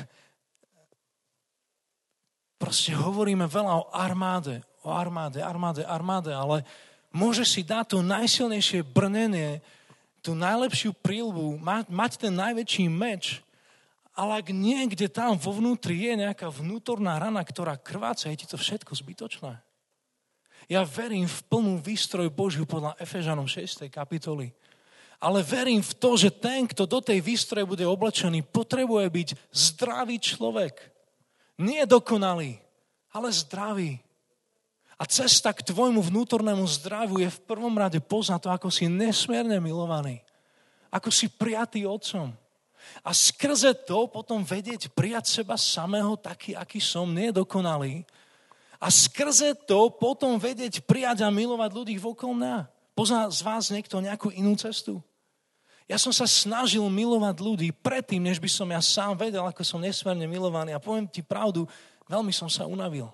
proste hovoríme veľa o armáde, ale môže si dať to najsilnejšie brnenie, tú najlepšiu príľbu, mať ten najväčší meč, ale ak niekde tam vo vnútri je nejaká vnútorná rana, ktorá krváca, je ti to všetko zbytočné. Ja verím v plnú výstroj Božiu podľa Efežanom 6. kapitoly. Ale verím v to, že ten, kto do tej výstroje bude oblečený, potrebuje byť zdravý človek. Nie dokonalý, ale zdravý. A cesta k tvojmu vnútornému zdraviu je v prvom rade poznať to, ako si nesmierne milovaný. Ako si prijatý Otcom. A skrze to potom vedieť prijať seba samého taký, aký som, nie dokonalý. A skrze to potom vedieť prijať a milovať ľudí okolo mňa. Pozná z vás niekto nejakú inú cestu? Ja som sa snažil milovať ľudí predtým, než by som ja sám vedel, ako som nesmierne milovaný. A poviem ti pravdu, veľmi som sa unavil.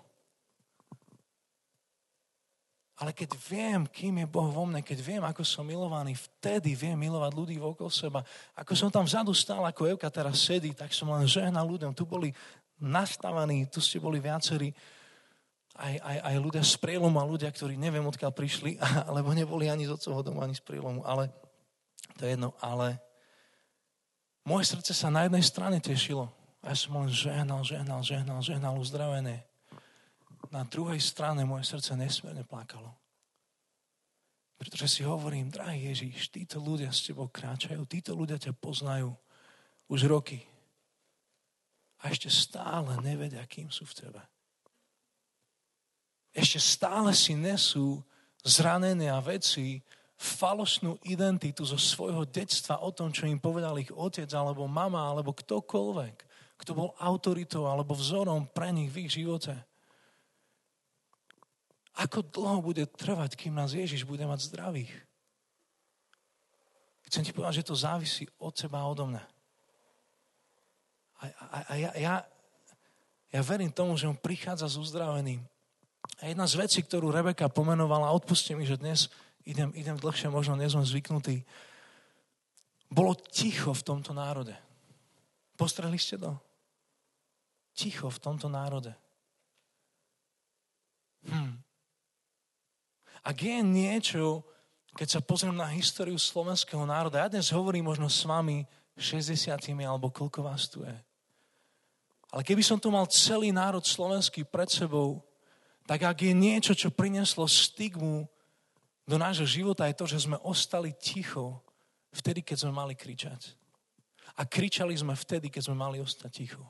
Ale keď viem, kým je Boh vo mne, keď viem, ako som milovaný, vtedy viem milovať ľudí okolo seba. Ako som tam vzadu stál, ako Evka teraz sedí, tak som len žehnal ľuďom. Tu boli nastavení, tu ste boli viacerí. Aj ľudia z Prielomu a ľudia, ktorí neviem, odkiaľ prišli, alebo neboli ani z Otcovho domu, ani z Prielomu, ale to je jedno, ale moje srdce sa na jednej strane tešilo. A ja som len žehnal uzdravené. Na druhej strane moje srdce nesmierne plakalo. Pretože si hovorím, drahý Ježiš, títo ľudia s tebou kráčajú, títo ľudia ťa poznajú už roky. A ešte stále nevedia, kým sú v tebe. Ešte stále si nesú zranenia veci, falošnú identitu zo svojho detstva o tom, čo im povedal ich otec, alebo mama, alebo ktokoľvek, kto bol autoritou alebo vzorom pre nich v ich živote. Ako dlho bude trvať, kým nás Ježiš bude mať zdravých? Chcem ti povedať, že to závisí od teba a odo mňa. A ja verím tomu, že on prichádza s uzdraveným. A jedna z vecí, ktorú Rebeka pomenovala, odpustite mi, že dnes idem dlhšie, možno nie som zvyknutý, bolo ticho v tomto národe. Postrehli ste to? Ticho v tomto národe. Ak je niečo, keď sa pozriem na históriu slovenského národa, ja dnes hovorím možno s vami 60 alebo koľko vás tu je. Ale keby som tu mal celý národ slovenský pred sebou, tak ak je niečo, čo prinieslo stigmu do nášho života, je to, že sme ostali ticho vtedy, keď sme mali kričať. A kričali sme vtedy, keď sme mali ostať ticho.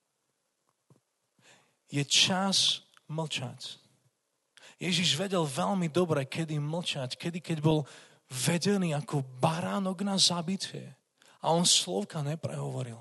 Je čas mlčať. Ježiš vedel veľmi dobre, kedy mlčať, keď bol vedený ako baránok na zabitie. A on slovka neprehovoril.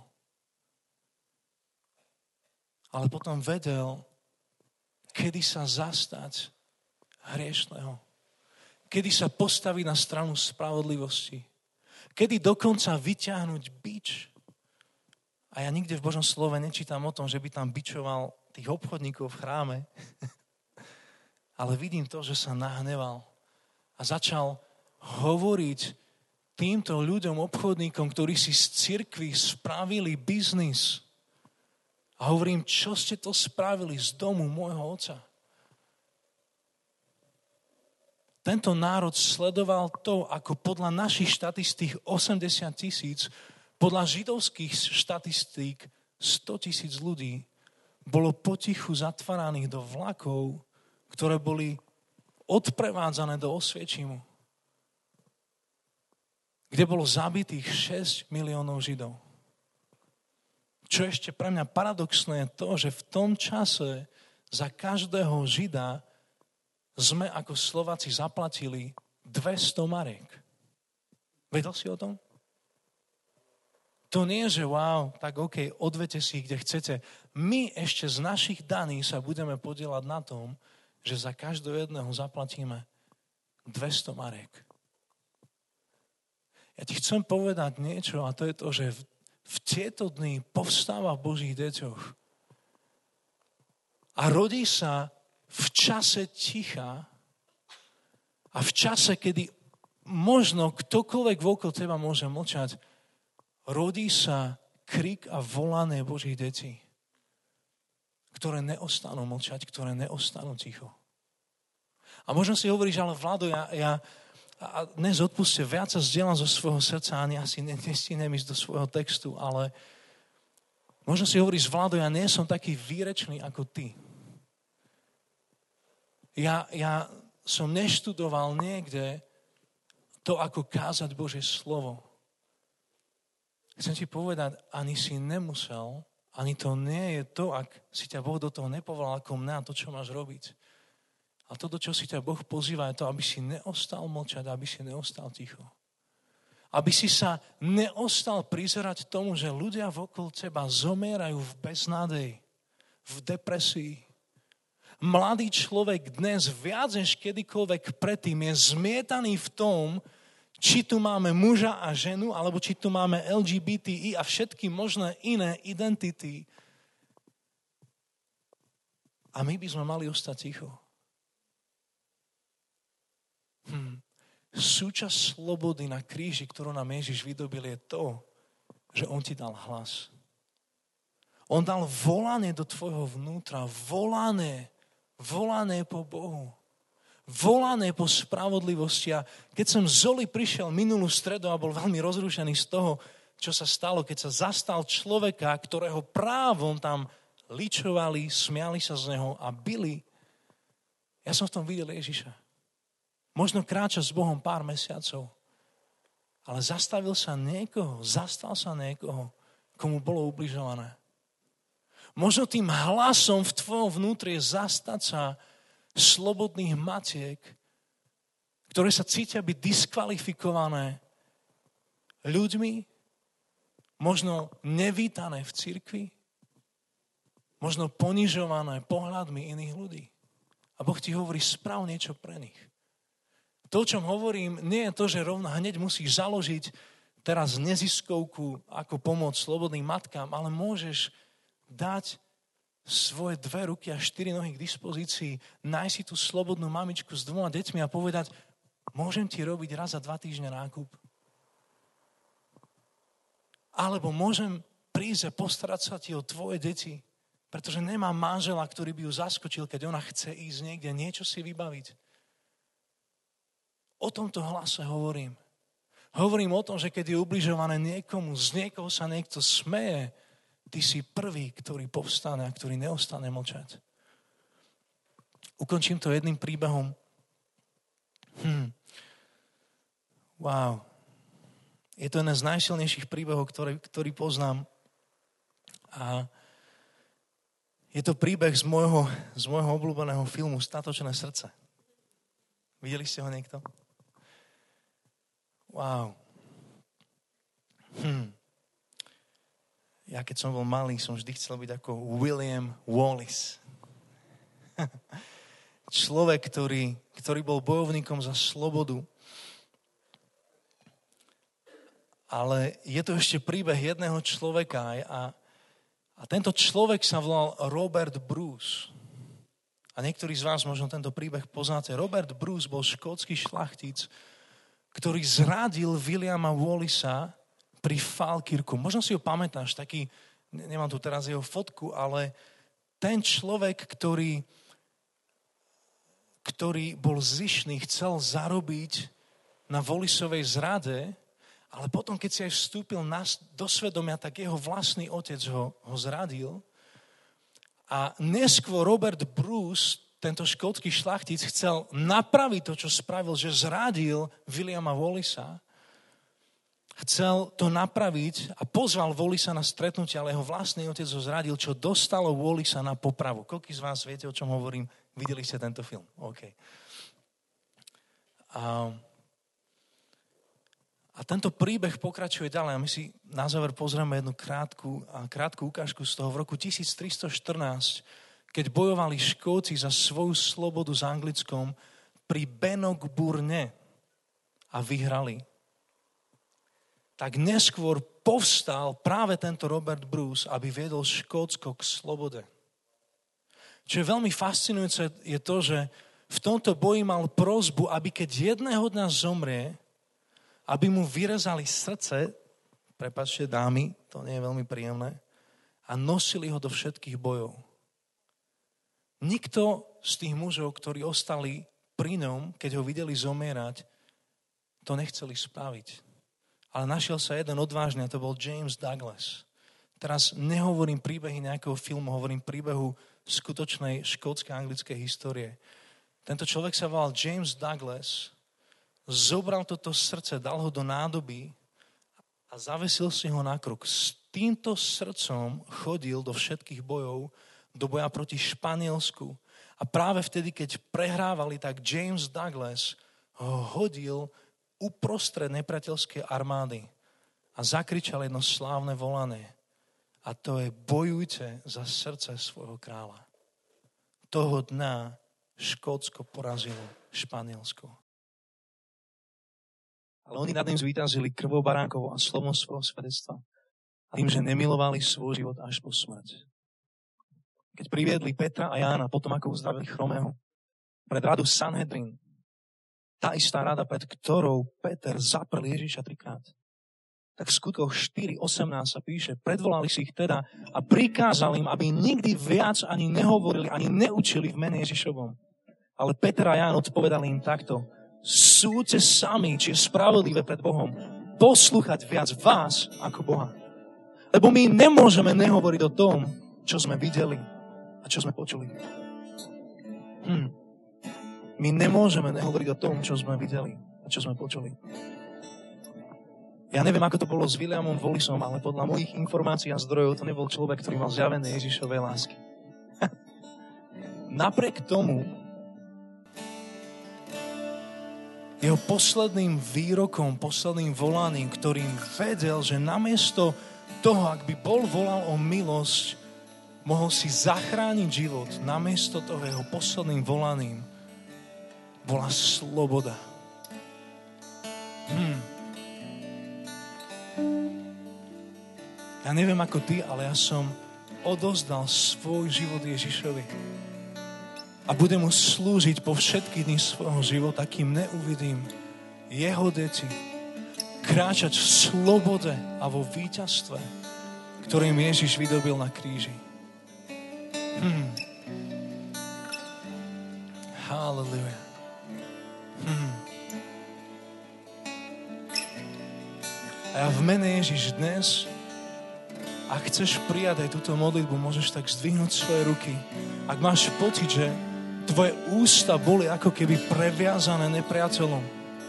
Ale potom vedel, kedy sa zastať hriešného. Kedy sa postaviť na stranu spravodlivosti. Kedy dokonca vyťahnuť bič. A ja nikde v Božom slove nečítam o tom, že by tam bičoval tých obchodníkov v chráme. Ale vidím to, že sa nahneval. A začal hovoriť týmto ľuďom, obchodníkom, ktorí si z cirkvi spravili biznis. A hovorím, čo ste to spravili z domu môjho otca? Tento národ sledoval to, ako podľa našich štatistík 80,000, podľa židovských štatistík 100,000 ľudí bolo potichu zatváraných do vlakov, ktoré boli odprevádzané do Osviečimu, kde bolo zabitých 6 miliónov Židov. Čo ešte pre mňa paradoxné je to, že v tom čase za každého Žida sme ako Slováci zaplatili 200 marek. Vedel si o tom? To nie je, že wow, tak OK, odvete si, kde chcete. My ešte z našich daní sa budeme podieľať na tom, že za každého jedného zaplatíme 200 marek. Ja ti chcem povedať niečo, a to je to, že v tieto dni povstáva v Božích deťoch a rodí sa v čase ticha a v čase, kedy možno ktokoľvek okolo teba môže mlčať, rodí sa krik a volanie Božích detí, ktoré neostanú mlčať, ktoré neostanú ticho. A možno si hovoríš, ale Vlado, ja a dnes odpuste, viac sa zdieľam zo svojho srdca, ani asi nestihnem ísť do svojho textu, ale možno si hovoríš, Vlado, ja nie som taký výrečný ako ty. Ja som neštudoval niekde to, ako kázať Božie slovo. Chcem ti povedať, ani si nemusel, ani to nie je to, ak si ťa Boh do toho nepovolal ako mňa, to, čo máš robiť. A to, do čo si ťa Boh pozýva, je to, aby si neostal mlčať, aby si neostal ticho. Aby si sa neostal prizerať tomu, že ľudia okolo teba zomierajú v beznádeji, v depresii. Mladý človek dnes viac než kedykoľvek predtým je zmietaný v tom, či tu máme muža a ženu, alebo či tu máme LGBTI a všetky možné iné identity. A my by sme mali ostať ticho. Súčasť slobody na kríži, ktorú nám Ježiš vydobil, je to, že on ti dal hlas. On dal volanie do tvojho vnútra, volanie po Bohu. Volanie po spravodlivosti. A keď som z Zoli prišiel minulú stredu a bol veľmi rozrušený z toho, čo sa stalo, keď sa zastal človeka, ktorého právom tam ličovali, smiali sa z neho a bili, ja som v tom videl Ježiša. Možno kráča s Bohom pár mesiacov, ale zastal sa niekoho, komu bolo ubližované. Možno tým hlasom v tvojom vnútri je zastať sa slobodných matiek, ktoré sa cítia byť diskvalifikované ľuďmi, možno nevítané v cirkvi, možno ponižované pohľadmi iných ľudí. A Boh ti hovorí, sprav niečo pre nich. To, o čom hovorím, nie je to, že rovno hneď musíš založiť teraz neziskovku ako pomoc slobodným matkám, ale môžeš dať svoje 2 ruky a 4 nohy k dispozícii, nájsť si tú slobodnú mamičku s 2 deťmi a povedať, môžem ti robiť raz za 2 týždne nákup. Alebo môžem prísť a postarať sa ti o tvoje deti, pretože nemá manžela, ktorý by ju zaskočil, keď ona chce ísť niekde, niečo si vybaviť. O tomto hlase hovorím. Hovorím o tom, že keď je ubližované niekomu, z niekoho sa niekto smeje, ty si prvý, ktorý povstane a ktorý neostane mlčať. Ukončím to jedným príbehom. Wow. Je to jeden z najsilnejších príbehov, ktorý poznám. A je to príbeh z môjho obľúbeného filmu Statočné srdce. Videli ste ho niekto? Wow. Ja keď som bol malý, som vždy chcel byť ako William Wallace. Človek, ktorý bol bojovníkom za slobodu. Ale je to ešte príbeh jedného človeka a tento človek sa volal Robert Bruce. A niektorí z vás možno tento príbeh poznáte. Robert Bruce bol škótsky šlachtic, ktorý zradil Williama Wallacea pri Falkirku. Možno si ho pamätáš, taký, nemám tu teraz jeho fotku, ale ten človek, ktorý bol zišný, chcel zarobiť na Wallacovej zrade, ale potom, keď si aj vstúpil do svedomia, tak jeho vlastný otec ho zradil. A neskôr Robert Bruce, tento škótsky šlachtic, chcel napraviť to, čo spravil, že zradil Williama Wallacea. Chcel to napraviť a pozval Wallacea na stretnutie, ale jeho vlastný otec ho zradil, čo dostalo Wallacea na popravu. Koľký z vás viete, o čom hovorím? Videli ste tento film? OK. A tento príbeh pokračuje ďalej. A my si na záver pozrieme jednu krátku ukážku z toho. V roku 1314, keď bojovali Škóci za svoju slobodu s Anglickom pri Bannockburne a vyhrali, tak neskôr povstal práve tento Robert Bruce, aby viedol Škótsko k slobode. Čo je veľmi fascinujúce, je to, že v tomto boji mal prosbu, aby keď jedného dňa zomrie, aby mu vyrezali srdce, prepáčte dámy, to nie je veľmi príjemné, a nosili ho do všetkých bojov. Nikto z tých mužov, ktorí ostali pri ňom, keď ho videli zomierať, to nechceli spraviť. Ale našiel sa jeden odvážny a to bol James Douglas. Teraz nehovorím príbehy nejakého filmu, hovorím príbehu skutočnej škótskej anglickej histórie. Tento človek sa volal James Douglas, zobral toto srdce, dal ho do nádoby a zavesil si ho na kruk. S týmto srdcom chodil do všetkých bojov, do boja proti Španielsku. A práve vtedy, keď prehrávali, tak James Douglas ho hodil uprostred nepriateľskej armády a zakričal jedno slávne volanie. A to je: bojujte za srdce svojho kráľa. Toho dňa Škótsko porazilo Španielsko. Ale oni nad ním zvíťazili krvou baránkovou a slovom svojho svedectva. A tým, že nemilovali svoj život až po smrť. Keď priviedli Petra a Jána, potom ako uzdravili chromého, pred radu Sanhedrin, tá istá rada, pred ktorou Peter zaprel Ježiša 3-krát, tak v skutkoch 4.18 sa píše: predvolali si ich teda a prikázali im, aby nikdy viac ani nehovorili, ani neučili v mene Ježišovom. Ale Peter a Ján odpovedali im takto: súďte sami, či je spravodlivé pred Bohom poslúchať viac vás ako Boha. Lebo my nemôžeme nehovoriť o tom, čo sme videli a čo sme počuli. My nemôžeme nehovoriť o tom, čo sme videli a čo sme počuli. Ja neviem, ako to bolo s Williamom Wallisom, ale podľa mojich informácií a zdrojov to nebol človek, ktorý mal zjavené Ježišovej lásky. Napriek tomu jeho posledným výrokom, posledným volaním, ktorým vedel, že namiesto toho, ak by bol volal o milosť, mohol si zachrániť život, namiesto toho jeho posledným volaním bola sloboda. Ja neviem ako ty, ale ja som odozdal svoj život Ježišovi. A budem mu slúžiť po všetky dni svojho života, kým neuvidím jeho deti kráčať v slobode a vo víťazstve, ktorým Ježiš vydobil na kríži. Halleluja. A ja v mene Ježiš dnes, ak chceš prijať aj túto modlitbu, môžeš tak zdvihnúť svoje ruky. Ak máš pocit, že tvoje ústa boli ako keby previazané nepriateľom.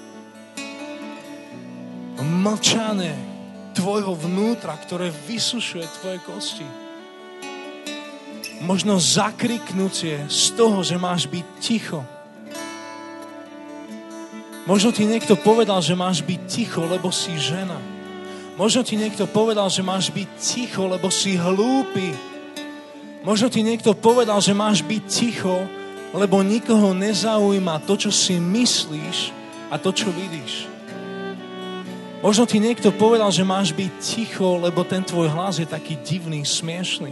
Mlčanie tvojho vnútra, ktoré vysušuje tvoje kosti. Možno zakriknutie z toho, že máš byť ticho. Možno ti niekto povedal, že máš byť ticho, lebo si žena. Možno ti niekto povedal, že máš byť ticho, lebo si hlúpy. Možno ti niekto povedal, že máš byť ticho, lebo nikoho nezaujíma to, čo si myslíš a to, čo vidíš. Možno ti niekto povedal, že máš byť ticho, lebo ten tvoj hlas je taký divný, smiešný.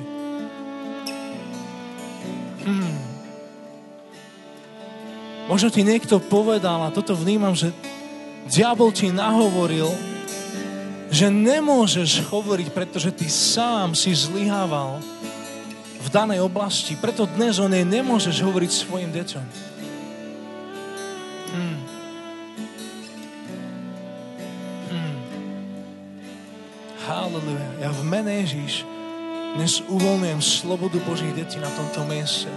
Možno ti niekto povedal, a toto vnímam, že diabol ti nahovoril, že nemôžeš hovoriť, pretože ty sám si zlyhával v danej oblasti. Preto dnes o nej nemôžeš hovoriť svojim deťom. Halleluja. Ja v mene Ježiš dnes uvoľňujem slobodu Božích detí na tomto mieste.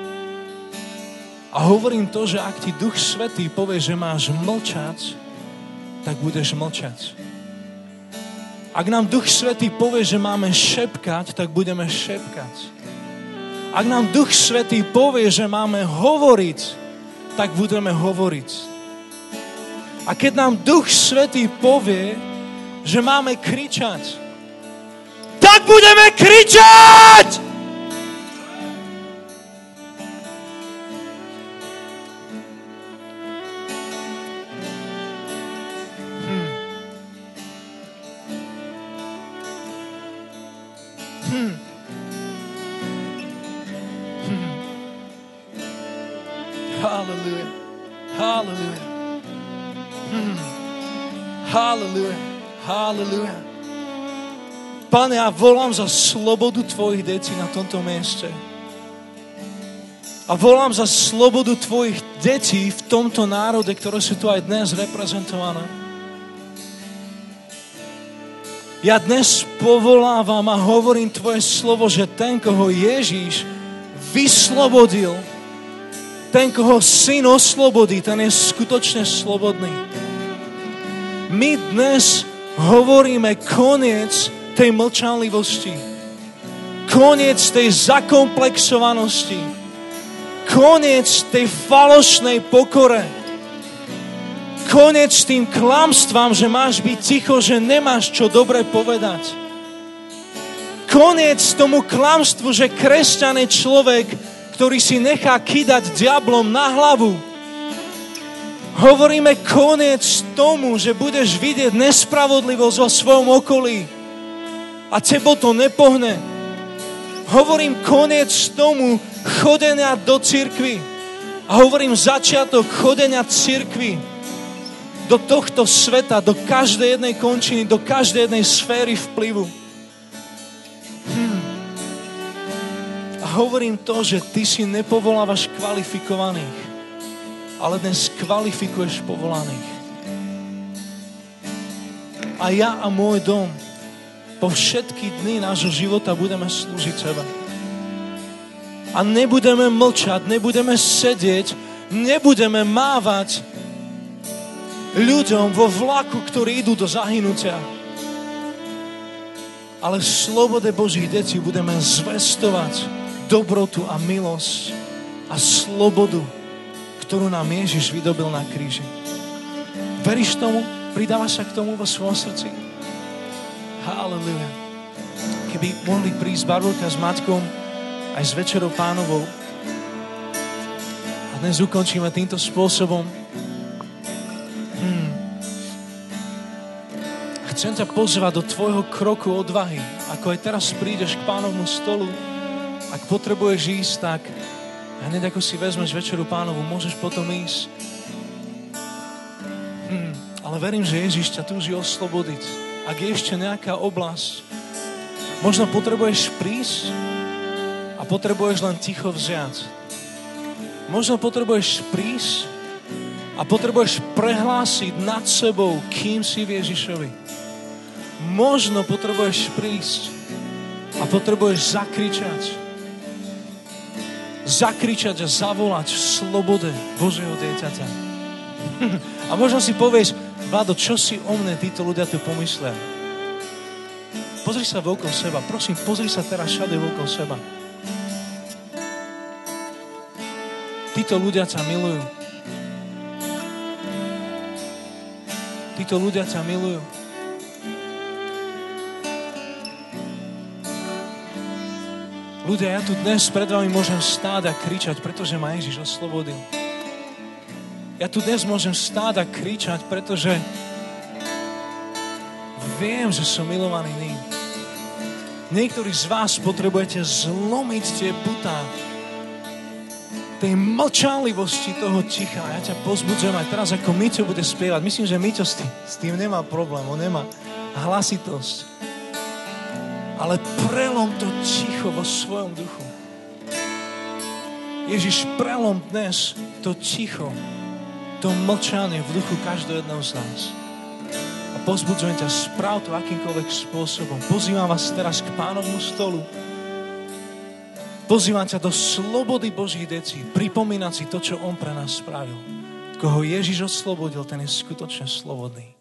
A hovorím to, že ak ti Duch Svätý povie, že máš mlčať, tak budeš mlčať. Ak nám Duch Svätý povie, že máme šepkať, tak budeme šepkať. Ak nám Duch Svätý povie, že máme hovoriť, tak budeme hovoriť. A keď nám Duch Svätý povie, že máme kričať, tak budeme kričať! Hallelujah. Hallelujah. Hallelujah. Hallelujah. Pane, ja volám za slobodu tvojich detí na tomto mieste. A volám za slobodu tvojich detí v tomto národe, ktoré sú tu aj dnes reprezentované. Ja dnes povolávam a hovorím tvoje slovo, že ten, koho Ježíš vyslobodil, ten, koho Syn oslobodí, ten je skutočne slobodný. My dnes hovoríme koniec tej mlčanlivosti. Koniec tej zakomplexovanosti. Koniec tej falošnej pokore. Koniec tým klamstvám, že máš byť ticho, že nemáš čo dobre povedať. Koniec tomu klamstvu, že kresťan je človek, ktorý si nechá kýdať diablom na hlavu. Hovoríme koniec tomu, že budeš vidieť nespravodlivosť vo svojom okolí a tebo to nepohne. Hovorím koniec tomu chodenia do cirkvi a hovorím začiatok chodenia cirkvi do tohto sveta, do každej jednej končiny, do každej jednej sféry vplyvu. A hovorím to, že ty si nepovolávaš kvalifikovaných, ale dnes kvalifikuješ povolaných. A ja a môj dom po všetky dny nášho života budeme slúžiť tebe. A nebudeme mlčať, nebudeme sedieť, nebudeme mávať ľuďom vo vlaku, ktorí idú do zahynutia. Ale v slobode Božích detí budeme zvestovať dobrotu a milosť a slobodu, ktorú nám Ježiš vydobil na kríži. Veríš tomu? Pridávaš sa k tomu vo svojom srdci? Halleluja. Keby mohli prísť Barbárka s Matkom aj s Večerou Pánovou. A dnes ukončíme týmto spôsobom. Chcem ťa pozvať do tvojho kroku odvahy. Ako aj teraz prídeš k Pánovmu stolu, ak potrebuješ ísť, tak hneď ako si vezmeš Večeru Pánovu, môžeš potom ísť. Ale verím, že Ježiš ťa túži oslobodiť. Ak je ešte nejaká oblasť, možno potrebuješ prísť a potrebuješ len ticho vziať. Možno potrebuješ prísť a potrebuješ prehlásiť nad sebou, kým si v Ježišovi. Možno potrebuješ prísť a potrebuješ zakričať a zavolať v slobode Božieho dieťaťa. A možno si povieš, Vlado, čo si o mne títo ľudia tu pomyslia? Pozri sa okolo seba, prosím, pozri sa teraz všade okolo seba. Títo ľudia ťa milujú. Títo ľudia ťa milujú. Ľudia, ja tu dnes pred vami môžem stáť a kričať, pretože ma Ježiš oslobodil. Ja tu dnes môžem stáť a kričať, pretože viem, že som milovaný ním. Niektorí z vás potrebujete zlomiť tie putá tej mlčanlivosti toho ticha. Ja ťa pozbudzujem aj teraz, ako Miťo bude spievať. Myslím, že Miťo s tým nemá problém, on nemá hlasitosť. Ale prelom to ticho vo svojom duchu. Ježiš, prelom dnes to ticho, to mlčanie v duchu každého jedného z nás. A pozbudzujem ťa, správ to akýmkoľvek spôsobom. Pozývam vás teraz k Pánovmu stolu. Pozývam ťa do slobody Božích detí. Pripomínať si to, čo On pre nás spravil. Koho Ježiš oslobodil, ten je skutočne slobodný.